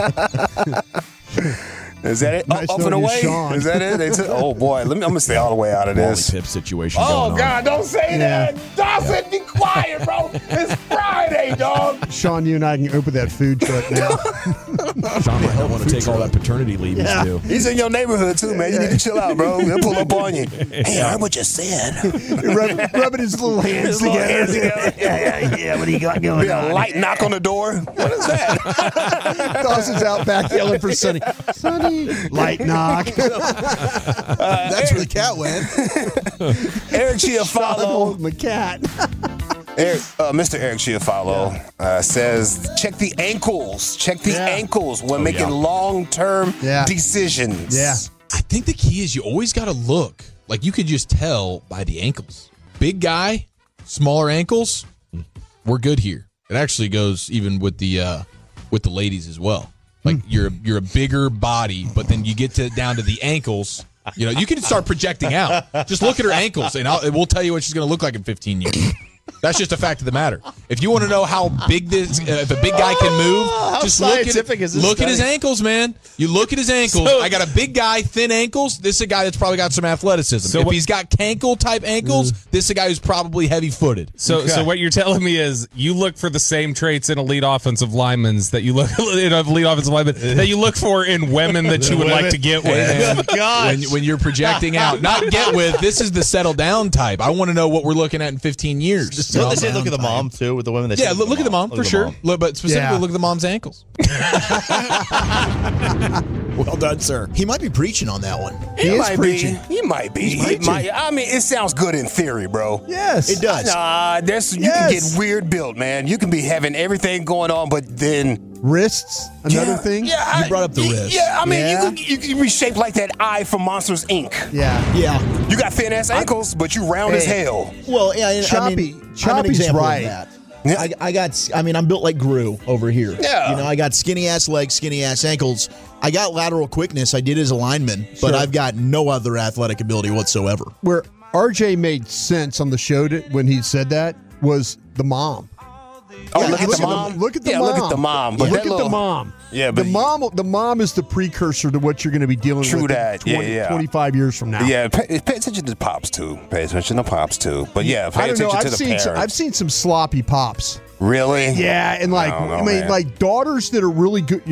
Is that it? Nice up, up and away? Sean. Is that it? They t- oh, boy. Let me, I'm going to stay all the way out of this. Pip situation Oh, going God. on. Don't say Yeah. that. Dawson, yeah. be quiet, bro. It's Friday, dog. Sean, you and I can open that food truck now. Sean might not want to take all that paternity leave yeah. he's due. He's in your neighborhood, too, man. You need to chill out, bro. He'll pull up on you. Hey, I heard what you said. Rub, rubbing his little hands his together. Little hands together. Yeah, yeah, yeah. What do you got going on? A light knock on the door. What is that? Dawson's out back yelling for Sonny. Sonny. Light knock. uh, That's Eric, where the cat went. Eric Chiafalo. My cat. Eric, uh, Mister Eric Chiafalo yeah. uh, says, check the ankles. Check the yeah. ankles when oh, making yeah. long-term yeah. decisions. Yeah. I think the key is you always got to look. Like, you could just tell by the ankles. Big guy, smaller ankles, we're good here. It actually goes even with the uh, with the ladies as well. Like you're you're a bigger body, but then you get to down to the ankles. You know, you can start projecting out. Just look at her ankles, and I'll, we'll tell you what she's going to look like in fifteen years. That's just a fact of the matter. If you want to know how big this, uh, if a big guy can move, oh, just look at look at his ankles, man. You look at his ankles. So, I got a big guy, thin ankles. This is a guy that's probably got some athleticism. So if what, he's got cankle type ankles, mm. this is a guy who's probably heavy footed. So, okay. so what you're telling me is you look for the same traits in elite offensive linemen that you look in elite offensive linemen that you look for in women that you would like to get with. Hey, man, when, when you're projecting out, not get with. This is the settle down type. I want to know what we're looking at in fifteen years. Don't they say look at the mom too with the women? That yeah, look, look at the mom for sure. Mom. Look, but specifically, yeah. look at the mom's ankles. Well done, sir. He might be preaching on that one. He, he might preaching. Be. He might be. He might. I mean, it sounds good in theory, bro. Yes, it does. Nah, there's you yes. can get weird built, man. You can be having everything going on, but then. Wrists, another yeah, thing. Yeah, you brought up the wrist. Yeah, I mean, yeah. you, can, you can be shaped like that eye from Monsters, Incorporated. Yeah, yeah. You got thin ass ankles, but you round hey. as hell. Well, yeah, Choppy, I mean, Choppy's I'm an example right. of that. Yeah. I, I got. I mean, I'm built like Gru over here. Yeah. You know, I got skinny ass legs, skinny ass ankles. I got lateral quickness. I did as a lineman, sure. but I've got no other athletic ability whatsoever. Where R J made sense on the show to, when he said that was the mom. Oh, yeah, look, at look, the mom. The, look at the yeah, mom. Look at the mom. But yeah. Look little, at the mom. Yeah, but the mom. The mom is the precursor to what you're going to be dealing true with. That. twenty, yeah, yeah. twenty-five years from now. Yeah, pay, pay attention to pops too. Pay attention to pops too. But yeah, pay I don't attention know. to I've the seen parents. some, I've seen some sloppy pops. Really? Yeah, and like I, know, I mean, man. like daughters that are really good. You know, like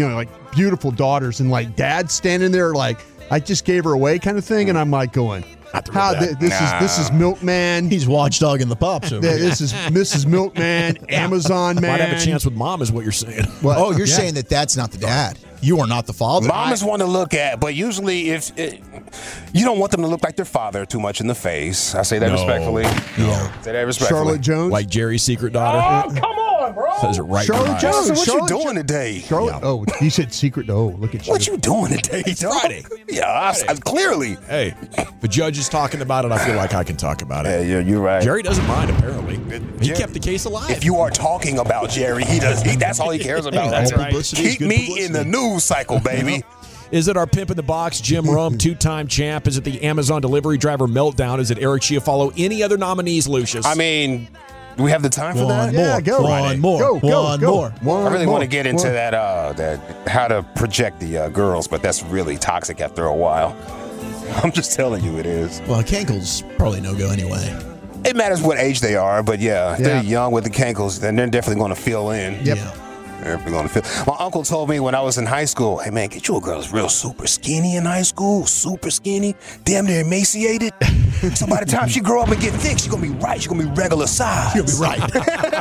beautiful daughters, and like dad's standing there like I just gave her away kind of thing, and I'm like going, how th- this nah. is this is Milkman. He's watchdogging the pops over yeah, here. This is Missus Milkman, Amazon man. Might have a chance with mom, is what you're saying. What? Oh, you're yeah. saying that that's not the dad. You are not the father. Mom is one to look at, but usually if it, you don't want them to look like their father too much in the face. I say that no. respectfully. Yeah. Say that respectfully. Charlotte Jones, like Jerry's secret daughter. Oh, come on, bro. Says it right. Charlotte Jones. So what Charlotte you doing jo- today? Charlotte. Yeah. Oh, you said secret. Oh, look at you. What you doing today? It's Friday. Yeah, I, I, clearly. Hey, the judge is talking about it. I feel like I can talk about it. Yeah, you're, you're right. Jerry doesn't mind. Apparently, he Jerry, kept the case alive. If you are talking about Jerry, he does. He, that's all he cares about. That's right. right. Keep me publicity. In the news cycle, baby. Is it our pimp in the box, Jim Rome, two-time champ? Is it the Amazon delivery driver meltdown? Is it Eric Chiafalo? Any other nominees, Lucius? I mean, do we have the time for one that? More. Yeah, go. One more. Go, go, one go. more. One I really more. want to get into One. that, uh, that how to project the uh, girls, but that's really toxic after a while. I'm just telling you, it is. Well, Cankle's probably no go anyway. It matters what age they are, but yeah, if Yeah. they're young with the Cankles, then they're definitely going to fill in. Yep. Yeah. They're definitely going to fill. My uncle told me when I was in high school, hey man, get you a girl that's real super skinny in high school, super skinny, damn near emaciated. So by the time she grow up and get thick, she's going to be right. She's going to be regular size. She'll be right.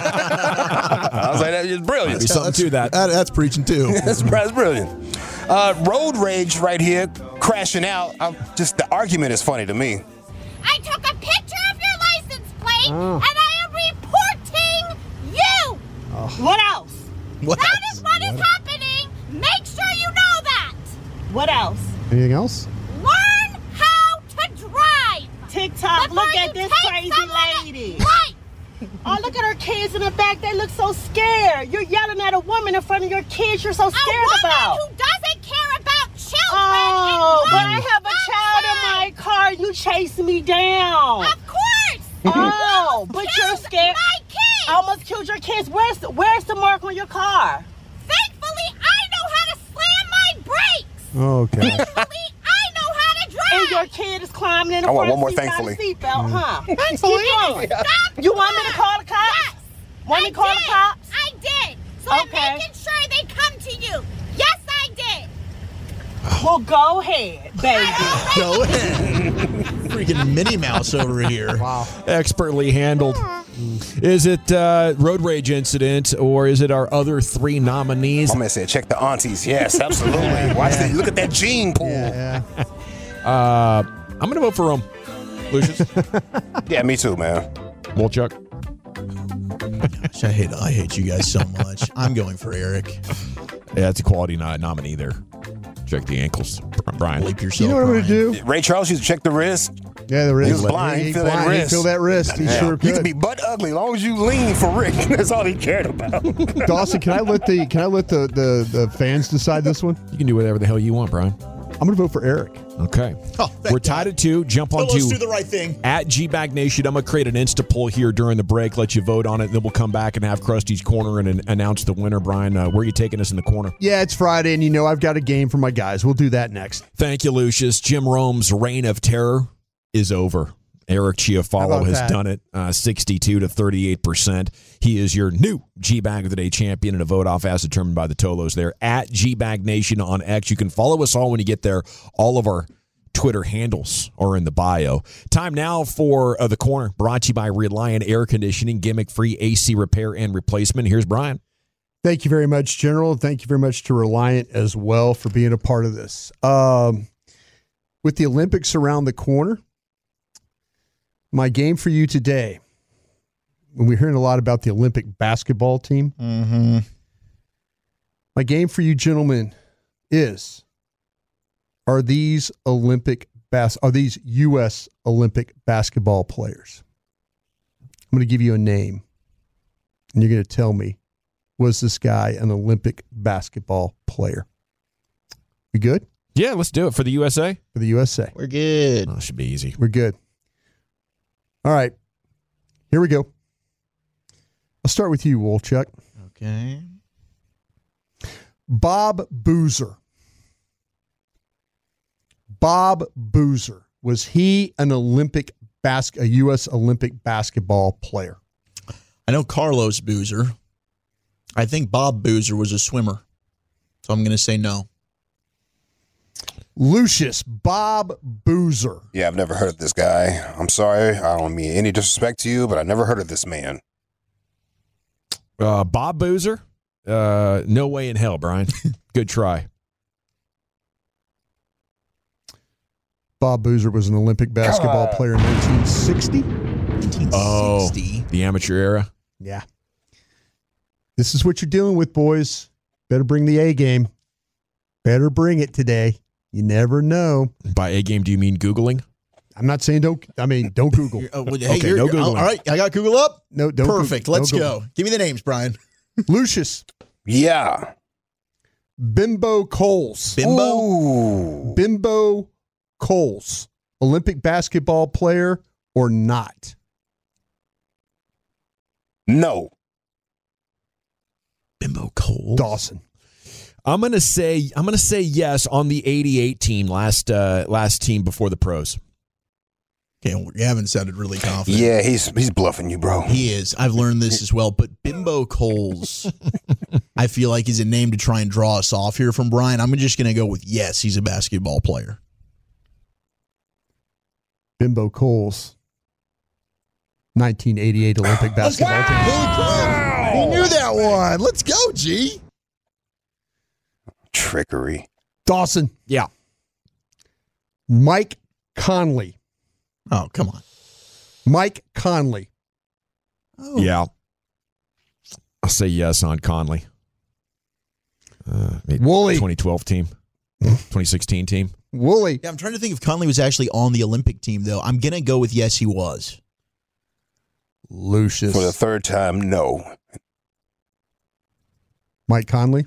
I was like, that's just brilliant. There's something to that. that. That's preaching too. that's, that's brilliant. Uh, road rage right here, crashing out. I'm, just the argument is funny to me. I took a picture of your license plate, Oh. and I am reporting you. Oh. What else? What that else? is what, what is happening. Make sure you know that. What else? Anything else? Learn how to drive. TikTok, look at this crazy lady. Right. Oh, look at her kids in the back. They look so scared. You're yelling at a woman in front of your kids you're so scared a woman about. who doesn't care about children. Oh, and but I have a child in my car. You chase me down. Of course. Oh, but you're scared. My kids. I almost killed your kids. Where's the, where's the mark on your car? Thankfully, I know how to slam my brakes. Okay. Thankfully, I know how to drive. And your kid is climbing in the I want front one more seat thankfully. without a seatbelt, huh? Thankfully. Keep going. Stop. You want me to call the cops? Yes. Want me to call did. the cops? I did. So Okay. I'm making sure they come to you. Yes, I did. Well, go ahead, baby. Go ahead. Freaking Minnie Mouse over here. Wow. Expertly handled. Is it uh, road rage incident, or is it our other three nominees? My man said, check the aunties. Yes, absolutely. Watch that. Look at that gene pool. Yeah. Uh, I'm going to vote for Rome. Lucius? Yeah, me too, man. Wolchuk? Gosh, I hate I hate you guys so much. I'm going for Eric. Yeah, it's a quality no- nominee there. Check the ankles, Brian. Bleep yourself, You know what I'm going to do? Ray Charles used to check the wrist. Yeah, the wrist. He was blind. He, He feel blind. that He wrist. feel that wrist. He Yeah. sure You could. can be butt ugly as long as you lean for Rick. That's all he cared about. Dawson, can I let the can I let the, the, the fans decide this one? You can do whatever the hell you want, Brian. I'm going to vote for Eric. Okay. Oh, We're tied at two. Jump Well, on let's two. do the right thing. At G-Bag Nation, I'm going to create an Insta poll here during the break, let you vote on it, and then we'll come back and have Krusty's Corner and an- announce the winner. Brian, uh, where are you taking us in the corner? Yeah, it's Friday, and you know I've got a game for my guys. We'll do that next. Thank you, Lucius. Jim Rome's reign of terror is over. Eric How Chiafalo about has that? done it, uh, sixty-two to thirty-eight percent. He is your new G-Bag of the Day champion in a vote off as determined by the Tolos there. At G-Bag Nation on X. You can follow us all when you get there. All of our Twitter handles are in the bio. Time now for uh, the corner, brought to you by Reliant Air Conditioning, gimmick-free A C repair and replacement. Here's Brian. Thank you very much, General. Thank you very much to Reliant as well for being a part of this. Um, with the Olympics around the corner, my game for you today, when we're hearing a lot about the Olympic basketball team, Mm-hmm. my game for you, gentlemen, is: Are these Olympic bas- Are these U S Olympic basketball players? I'm going to give you a name, and you're going to tell me, was this guy an Olympic basketball player? We good? Yeah, let's do it for the U S A. For the U S A. We're good. Oh, should be easy. We're good. All right. Here we go. I'll start with you, Wolchuk. Okay. Bob Boozer. Bob Boozer. Was he an Olympic bas- a U S Olympic basketball player? I know Carlos Boozer. I think Bob Boozer was a swimmer. So I'm going to say no. Lucius Bob Boozer. Yeah, I've never heard of this guy. I'm sorry. I don't mean any disrespect to you, but I've never heard of this man. Uh, Bob Boozer? Uh, no way in hell, Brian. Good try. Bob Boozer was an Olympic basketball God. player in nineteen sixty. Oh, the amateur era. Yeah. This is what you're dealing with, boys. Better bring the A game. Better bring it today. You never know. By A game, do you mean Googling? I'm not saying don't. I mean, don't Google. Uh, well, hey, Okay, you're- no you're- Googling. All right, I got Google up. No, don't. Perfect. Google. Let's No go. Google. Give me the names, Brian. Lucius Yeah. Bimbo Coles. Bimbo. Ooh. Bimbo Coles. Olympic basketball player or not? No. Bimbo Coles. Dawson. I'm gonna say I'm gonna say yes on the eighty-eight team, last uh, last team before the pros. Okay, well, Gavin sounded really confident. Yeah, he's he's bluffing you, bro. He is. I've learned this as well. But Bimbo Coles, I feel like is a name to try and draw us off here from Brian. I'm just going to go with yes, he's a basketball player. Bimbo Coles. nineteen eighty-eight Olympic basketball team. Wow. He knew that one. Let's go, G. Trickery. Dawson. Yeah. Mike Conley. Oh, come on. Mike Conley. Oh. Yeah. I'll say yes on Conley. Uh, maybe Wooly. twenty twelve team. twenty sixteen team. Wooly. Yeah, I'm trying to think if Conley was actually on the Olympic team, though. I'm going to go with yes, he was. Lucius. For the third time, no. Mike Conley.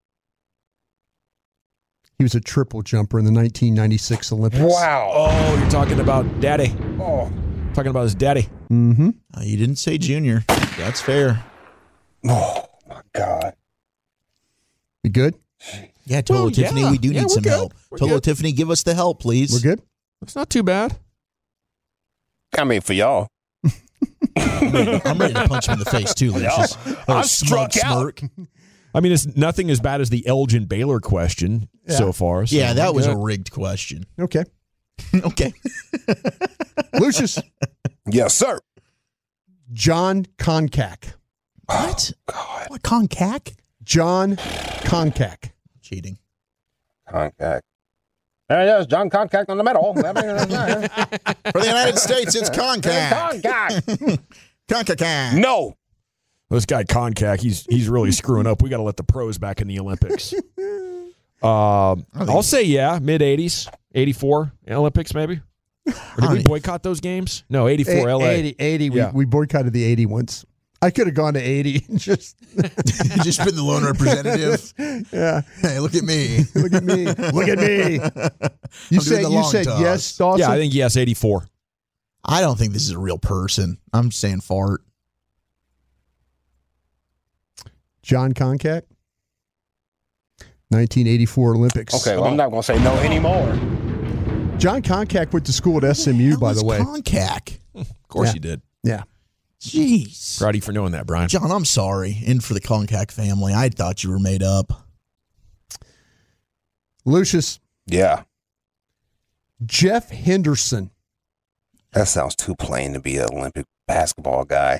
He was a triple jumper in the nineteen ninety-six Olympics. Wow. Oh, you're talking about daddy. Oh. Talking about his daddy. Mm-hmm. Uh, you didn't say junior. That's fair. Oh, my God. You good? Yeah, Tolo Well, Tiffany, yeah. we do Yeah, need we're some good. help. We're Tolo good. Tiffany, give us the help, please. We're good? That's not too bad. I mean, for y'all. I'm ready, I'm ready to punch him in the face, too, Lucius. Yo, Oh, I'm smug struck out. smirk. I mean, it's nothing as bad as the Elgin Baylor question Yeah. so far. So Yeah, that was good. a rigged question. Okay. Okay. Lucius. Yes, sir. John Koncak. What? God. What, Concac? John Koncak. Cheating. Contact. There it is, John Contact on the middle. For the United States, it's Concac. Contact. Concac. No. This guy Koncak, he's he's really screwing up. We got to let the pros back in the Olympics. uh, I'll say yeah, mid eighties, eighty-four Olympics maybe. Or did we boycott those games? No, eighty-four L A. eighty, eighty Yeah. we, we boycotted the eighty once. I could have gone to eighty and just just been the lone representative. Yeah. Hey, look at me. Look at me. Look at me. You I'm said doing the you long said toss. yes, Dawson? Yeah, I think yes, eighty-four. I don't think this is a real person. I'm saying fart. John Koncak. nineteen eighty-four Olympics. Okay, well, I'm not going to say no anymore. John Koncak went to school at S M U, by the way. Concac. Of course Yeah. you did. Yeah. Jeez. Proud of you for knowing that, Brian. John, I'm sorry. And for the Concac family, I thought you were made up. Lucius. Yeah. Jeff Henderson. That sounds too plain to be an Olympic basketball guy.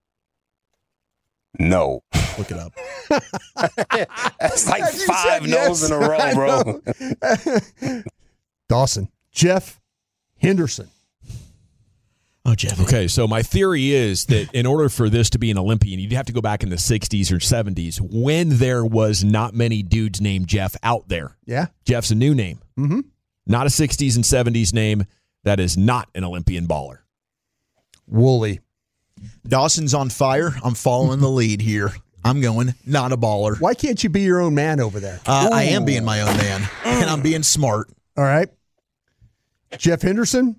No. Look it up. That's like You said five no's yes. in a row, I bro. know. Dawson. Jeff Henderson. Oh, Jeff. Okay, so my theory is that in order for this to be an Olympian, you'd have to go back in the sixties or seventies when there was not many dudes named Jeff out there. Yeah. Jeff's a new name. Mm-hmm. Not a sixties and seventies name. That is not an Olympian baller. Wooly. Dawson's on fire. I'm following the lead here. I'm going not a baller. Why can't you be your own man over there? Uh, I am being my own man, and I'm being smart. All right. Jeff Henderson.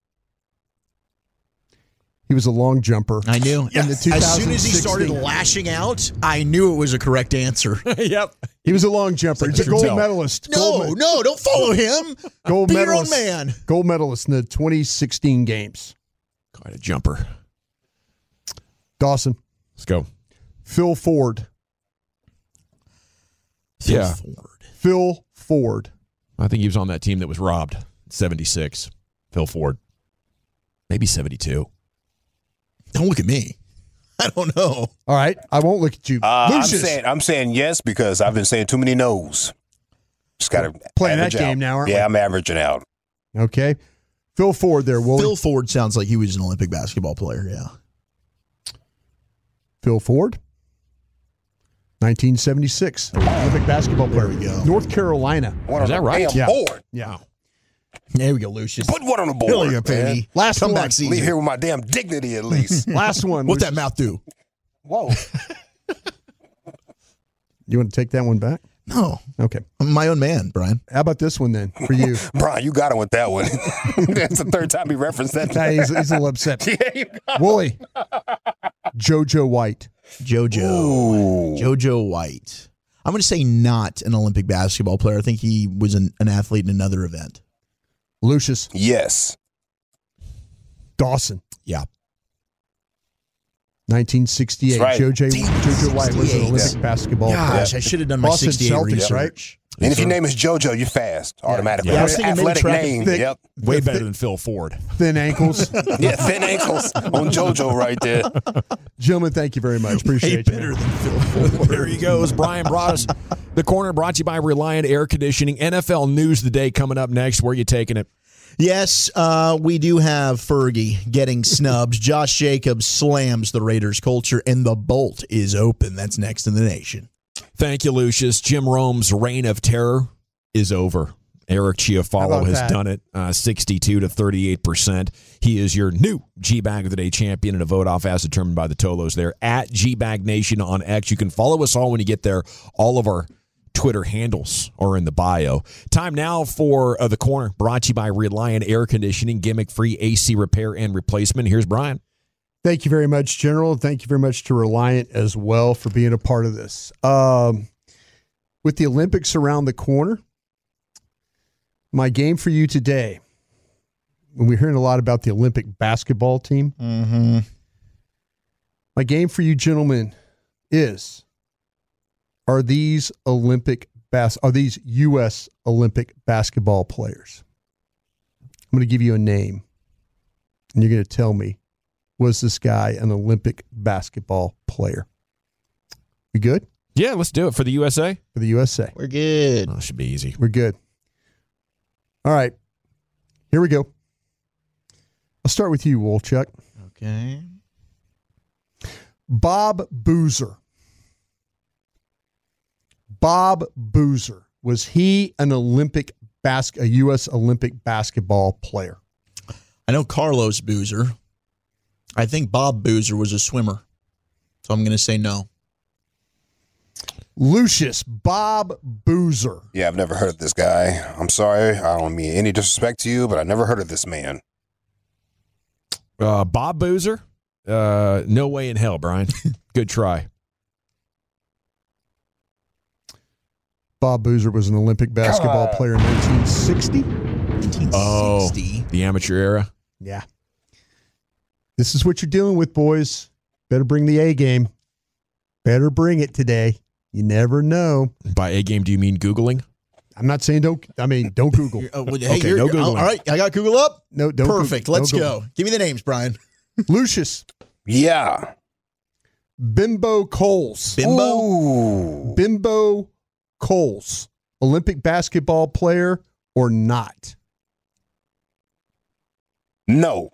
He was a long jumper. I knew. In the two thousand sixteen. As soon as he started lashing out, I knew it was a correct answer. Yep. He was a long jumper. He's a gold tell. medalist. No, Gold me- no, don't follow him. Gold Be medalist. your own man. Gold medalist in the twenty sixteen games. Quite a jumper. Dawson. Let's go. Phil Ford. Phil Yeah. Ford. Phil Ford. I think he was on that team that was robbed. seventy-six. Phil Ford. Maybe seventy-two. Don't look at me. I don't know. All right. I won't look at you. Uh, I'm Lucius. saying I'm saying yes because I've been saying too many no's. Just got to Playing that average game out. now, aren't yeah, we? I'm averaging out. Okay. Phil Ford there, Wooly. Phil Ford sounds like he was an Olympic basketball player, yeah. Phil Ford. nineteen seventy-six. Olympic basketball player. There we go. North Carolina. One on the damn Yeah. board. Yeah. There we go, Lucius. Put one on the Hell board. yeah, baby. man. Last Come one. back season. Leave here with my damn dignity at least. Last one. What that Lucius. mouth do? Whoa. You want to take that one back? No. Okay. I'm my own man, Brian. How about this one then for you? Brian, you got it with that one. That's the third time he referenced that. Nah, he's, he's a little upset. Yeah, you got it. Wooly. JoJo White. JoJo. Ooh. JoJo White. I'm going to say not an Olympic basketball player. I think he was an, an athlete in another event. Lucius. Yes. Dawson. Yeah. nineteen sixty-eight. That's right. JoJo, JoJo White was an Olympic sixty-eight. basketball Gosh, player. I should have done my Boston sixty-eight Celtics, research. right? And if your name is JoJo, you're fast automatically. Yeah, I was thinking maybe Athletic track and name. thick. Yep. Way better than Phil Ford. Thin ankles. Yeah, thin ankles on JoJo right there. Gentlemen, thank you very much. Appreciate Way you. better than Phil Ford. There he goes. Brian Broaddus. The Corner brought to you by Reliant Air Conditioning. N F L News of the Day coming up next. Where are you taking it? Yes, uh, we do have Fergie getting snubbed. Josh Jacobs slams the Raiders culture, and the bolt is open. That's next in the nation. Thank you, Lucius. Jim Rome's reign of terror is over. Eric How Chiafalo about has that? done it, uh, sixty-two to thirty-eight percent. He is your new G-Bag of the Day champion in a vote-off as determined by the Tolos there. At G-Bag Nation on X. You can follow us all when you get there. All of our Twitter handles are in the bio. Time now for uh, The Corner, brought to you by Reliant Air Conditioning, gimmick-free A C repair and replacement. Here's Brian. Thank you very much, General. Thank you very much to Reliant as well for being a part of this. Um, with the Olympics around the corner, my game for you today, when we're hearing a lot about the Olympic basketball team, Mm-hmm. my game for you, gentlemen, is: Are these Olympic bas- Are these U S Olympic basketball players? I'm going to give you a name, and you're going to tell me, was this guy an Olympic basketball player? We good? Yeah, let's do it for the U S A. For the U S A. We're good. Oh, should be easy. We're good. All right. Here we go. I'll start with you, Wolchuk. Okay. Bob Boozer. Bob Boozer. Was he an Olympic bas- a U S Olympic basketball player? I know Carlos Boozer. I think Bob Boozer was a swimmer. So I'm going to say no. Lucius Bob Boozer. Yeah, I've never heard of this guy. I'm sorry. I don't mean any disrespect to you, but I never heard of this man. Uh, Bob Boozer? Uh, no way in hell, Brian. Good try. Bob Boozer was an Olympic basketball God. player in nineteen sixty. Oh, nineteen sixty. the amateur era. Yeah. This is what you're dealing with, boys. Better bring the A game. Better bring it today. You never know. By A game, do you mean Googling? I'm not saying don't. I mean, don't Google. Uh, well, hey, Okay, you're- no you're- Googling. All right, I got Google up. No, don't. Perfect. Google. Let's Don't go. Give me the names, Brian. Lucius Yeah. Bimbo Coles. Bimbo. Ooh. Bimbo Coles, Olympic basketball player or not? No.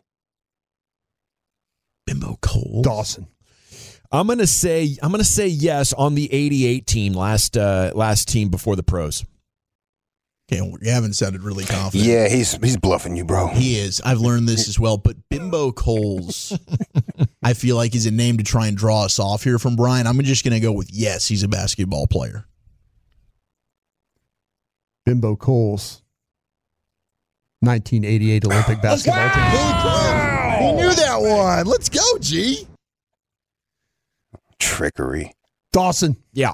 Bimbo Coles. Dawson. I'm gonna say I'm gonna say yes on the eighty-eight team, last uh, last team before the pros. Okay, well, Gavin sounded really confident. Yeah, he's he's bluffing you, bro. He is. I've learned this as well. But Bimbo Coles, I feel like is a name to try and draw us off here from Brian. I'm just going to go with yes, he's a basketball player. Bimbo Coles, nineteen eighty-eight Olympic basketball team. He knew that one. Let's go, G. Trickery. Dawson. Yeah.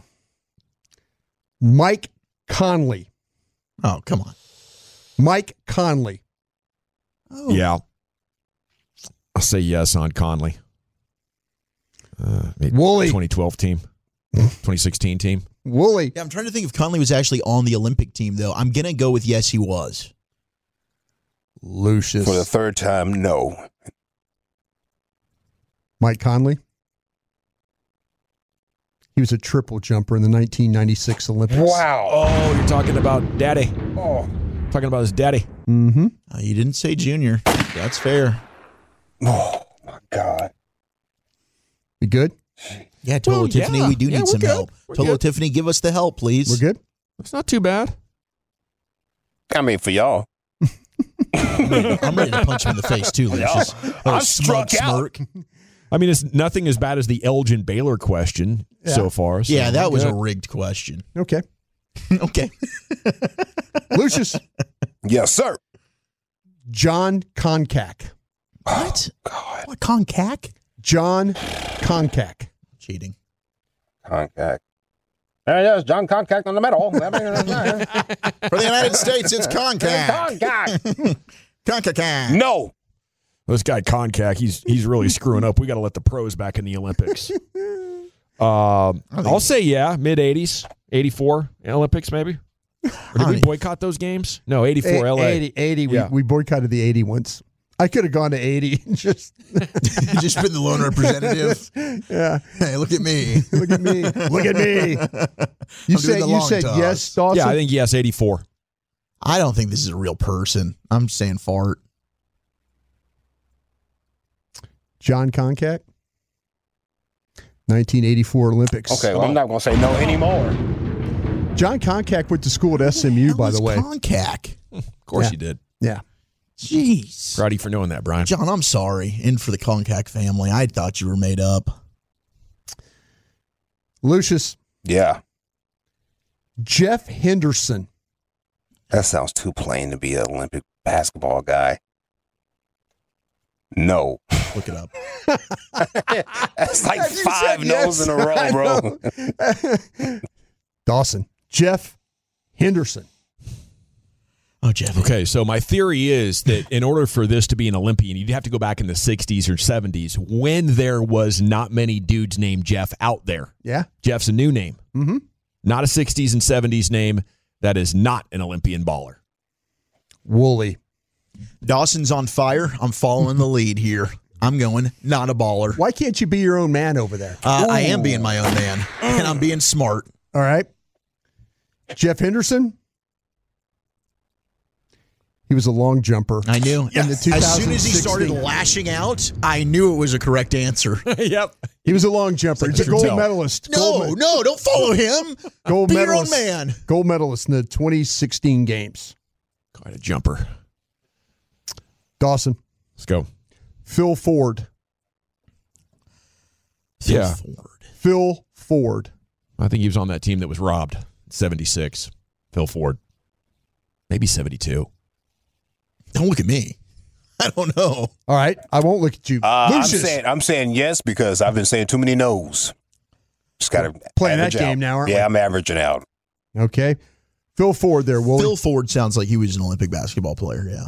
Mike Conley. Oh, come on. Mike Conley. Oh. Yeah. I'll say yes on Conley. Uh, maybe Wooly. twenty twelve team. twenty sixteen team. Wooly. Yeah, I'm trying to think if Conley was actually on the Olympic team, though. I'm going to go with yes, he was. Lucius. For the third time, no. Mike Conley. He was a triple jumper in the nineteen ninety-six Olympics. Wow. Oh, you're talking about daddy. Oh. Talking about his daddy. Mm-hmm. Uh, you didn't say junior. That's fair. Oh, my God. You good? Yeah, Tolo Well, Tiffany, yeah. we do Yeah, need we're some good. help. We're Tolo good. Tiffany, give us the help, please. We're good? It's not too bad. I mean, for y'all. I'm ready to punch him in the face, too, Lucius. I'm struck out. I mean, it's nothing as bad as the Elgin Baylor question Yeah. so far. So Yeah, that was good. a rigged question. Okay. Okay. Lucius. Yes, sir. John Koncak. What? God. What, Concac? John Koncak. Cheating. Concac. There it is, John Concac on the middle. For the United States, it's Concac. Concac. Concac. No. This guy Koncak, he's he's really screwing up. We got to let the pros back in the Olympics. Uh, I'll say yeah, mid eighties, eighty-four Olympics maybe. Or did we boycott those games? No, eighty-four L A. eighty, eighty Yeah. we, we boycotted the eighty once. I could have gone to eighty and just just been the lone representative. Yeah. Hey, look at me. Look at me. Look at me. You I'm said doing the you long said toss. yes, Dawson? Yeah, I think yes, eighty-four. I don't think this is a real person. I'm saying fart. John Koncak. nineteen eighty-four Olympics. Okay, well, I'm not going to say no anymore. John Koncak went to school at S M U, by the way. Concac. Of course Yeah. you did. Yeah. Jeez. Proud of you for knowing that, Brian. John, I'm sorry. And for the Concac family, I thought you were made up. Lucius. Yeah. Jeff Henderson. That sounds too plain to be an Olympic basketball guy. No. Look it up. That's like You five said no's yes. in a row, I bro. know. Dawson. Jeff Henderson. Oh, Jeff. Okay, so my theory is that in order for this to be an Olympian, you'd have to go back in the sixties or seventies when there was not many dudes named Jeff out there. Yeah. Jeff's a new name. Mm-hmm. Not a sixties and seventies name. That is not an Olympian baller. Wooly. Dawson's on fire. I'm following the lead here. I'm going not a baller. Why can't you be your own man over there? Uh, I am being my own man, and I'm being smart. All right. Jeff Henderson. He was a long jumper. I knew. In the As soon as he started twenty sixteen lashing out, I knew it was a correct answer. Yep. He was a long jumper. Like He's a you can gold tell. medalist. No, Gold me- no, don't follow him. Gold Be your own medalist. man. Gold medalist in the twenty sixteen games. Quite a jumper. Dawson. Let's go. Phil Ford. Phil Yeah. Ford. Phil Ford. I think he was on that team that was robbed. seventy-six. Phil Ford. Maybe seventy-two. Don't look at me. I don't know. All right. I won't look at you. Uh, I'm Lucius. saying I'm saying yes because I've been saying too many no's. Just got to Playing that game now, aren't Yeah, we? I'm averaging out. Okay. Phil Ford there, Willie. Phil Ford sounds like he was an Olympic basketball player, yeah.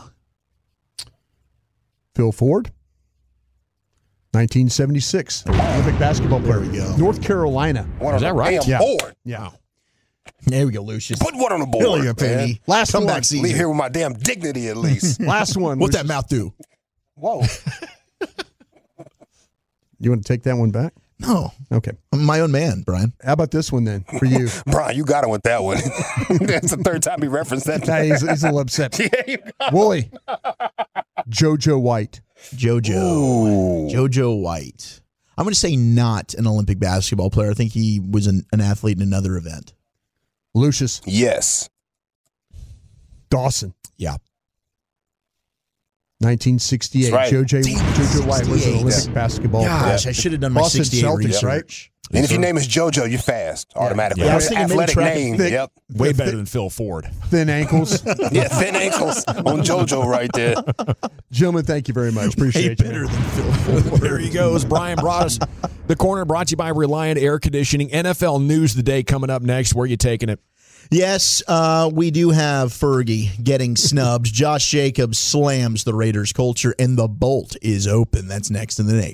Phil Ford. nineteen seventy-six. Olympic basketball player. There we go. North Carolina. One Is on that the right? damn Yeah. board. Yeah. There we go, Lucius. Put one on the Hell board. yeah, man. baby. Last Come one. back Leave season. here with my damn dignity at least. Last one. What's that Lucius. mouth do? Whoa. You want to take that one back? No. Okay. I'm my own man, Brian. How about this one then for you? Brian, you got him with that one. That's the third time he referenced that. Nah, he's, he's a little upset. Yeah, you got Wooly. JoJo White. JoJo. Ooh. JoJo White. I'm going to say not an Olympic basketball player. I think he was an, an athlete in another event. Lucius. Yes. Dawson. Yeah. nineteen sixty-eight. That's right. JoJo, JoJo White was an sixty-eight. Olympic basketball player. Gosh, I should have done my Boston sixty-eight Celtics, research. right? And if your name is JoJo, you're fast automatically. Yeah, I was thinking maybe Athletic track and name. thick. Yep. Way better than Phil Ford. Thin ankles. Yeah, thin ankles on JoJo right there. Gentlemen, thank you very much. Appreciate you. Better man. than Phil Ford. There he goes. Brian brought us the corner brought to you by Reliant Air Conditioning. N F L News of the Day coming up next. Where are you taking it? Yes, uh, we do have Fergie getting snubbed. Josh Jacobs slams the Raiders culture, and the bolt is open. That's next in the nation.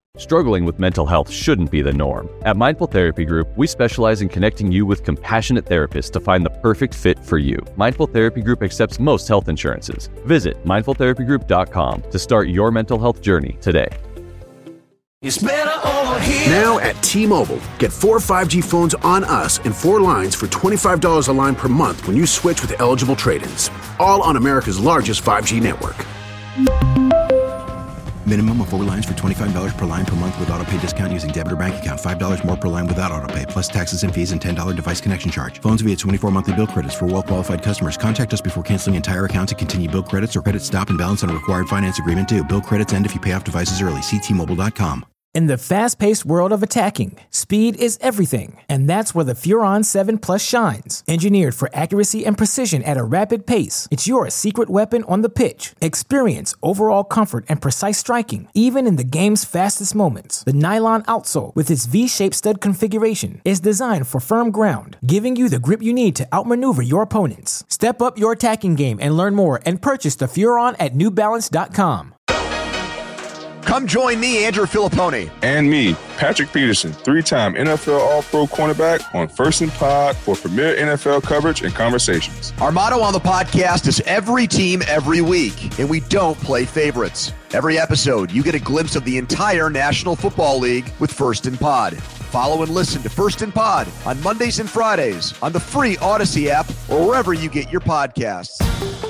Struggling with mental health shouldn't be the norm. At Mindful Therapy Group, we specialize in connecting you with compassionate therapists to find the perfect fit for you. Mindful Therapy Group accepts most health insurances. Visit mindful therapy group dot com to start your mental health journey today. It's better over here. Now at T-Mobile, get four five G phones on us and four lines for twenty-five dollars a line per month when you switch with eligible trade-ins. All on America's largest five G network. Minimum of four lines for twenty-five dollars per line per month with autopay discount using debit or bank account. five dollars more per line without autopay, plus taxes and fees and ten dollars device connection charge. Phones via twenty-four monthly bill credits for well-qualified customers. Contact us before canceling entire account to continue bill credits or credit stop and balance on a required finance agreement due. Bill credits end if you pay off devices early. See T Mobile dot com. In the fast-paced world of attacking, speed is everything, and that's where the Furon seven Plus shines. Engineered for accuracy and precision at a rapid pace, it's your secret weapon on the pitch. Experience overall comfort and precise striking, even in the game's fastest moments. The nylon outsole, with its V-shaped stud configuration, is designed for firm ground, giving you the grip you need to outmaneuver your opponents. Step up your attacking game and learn more and purchase the Furon at new balance dot com. Come join me, Andrew Filippone. And me, Patrick Peterson, three-time N F L All-Pro cornerback on First and Pod for premier N F L coverage and conversations. Our motto on the podcast is every team, every week, and we don't play favorites. Every episode, you get a glimpse of the entire National Football League with First and Pod. Follow and listen to First and Pod on Mondays and Fridays on the free Odyssey app or wherever you get your podcasts.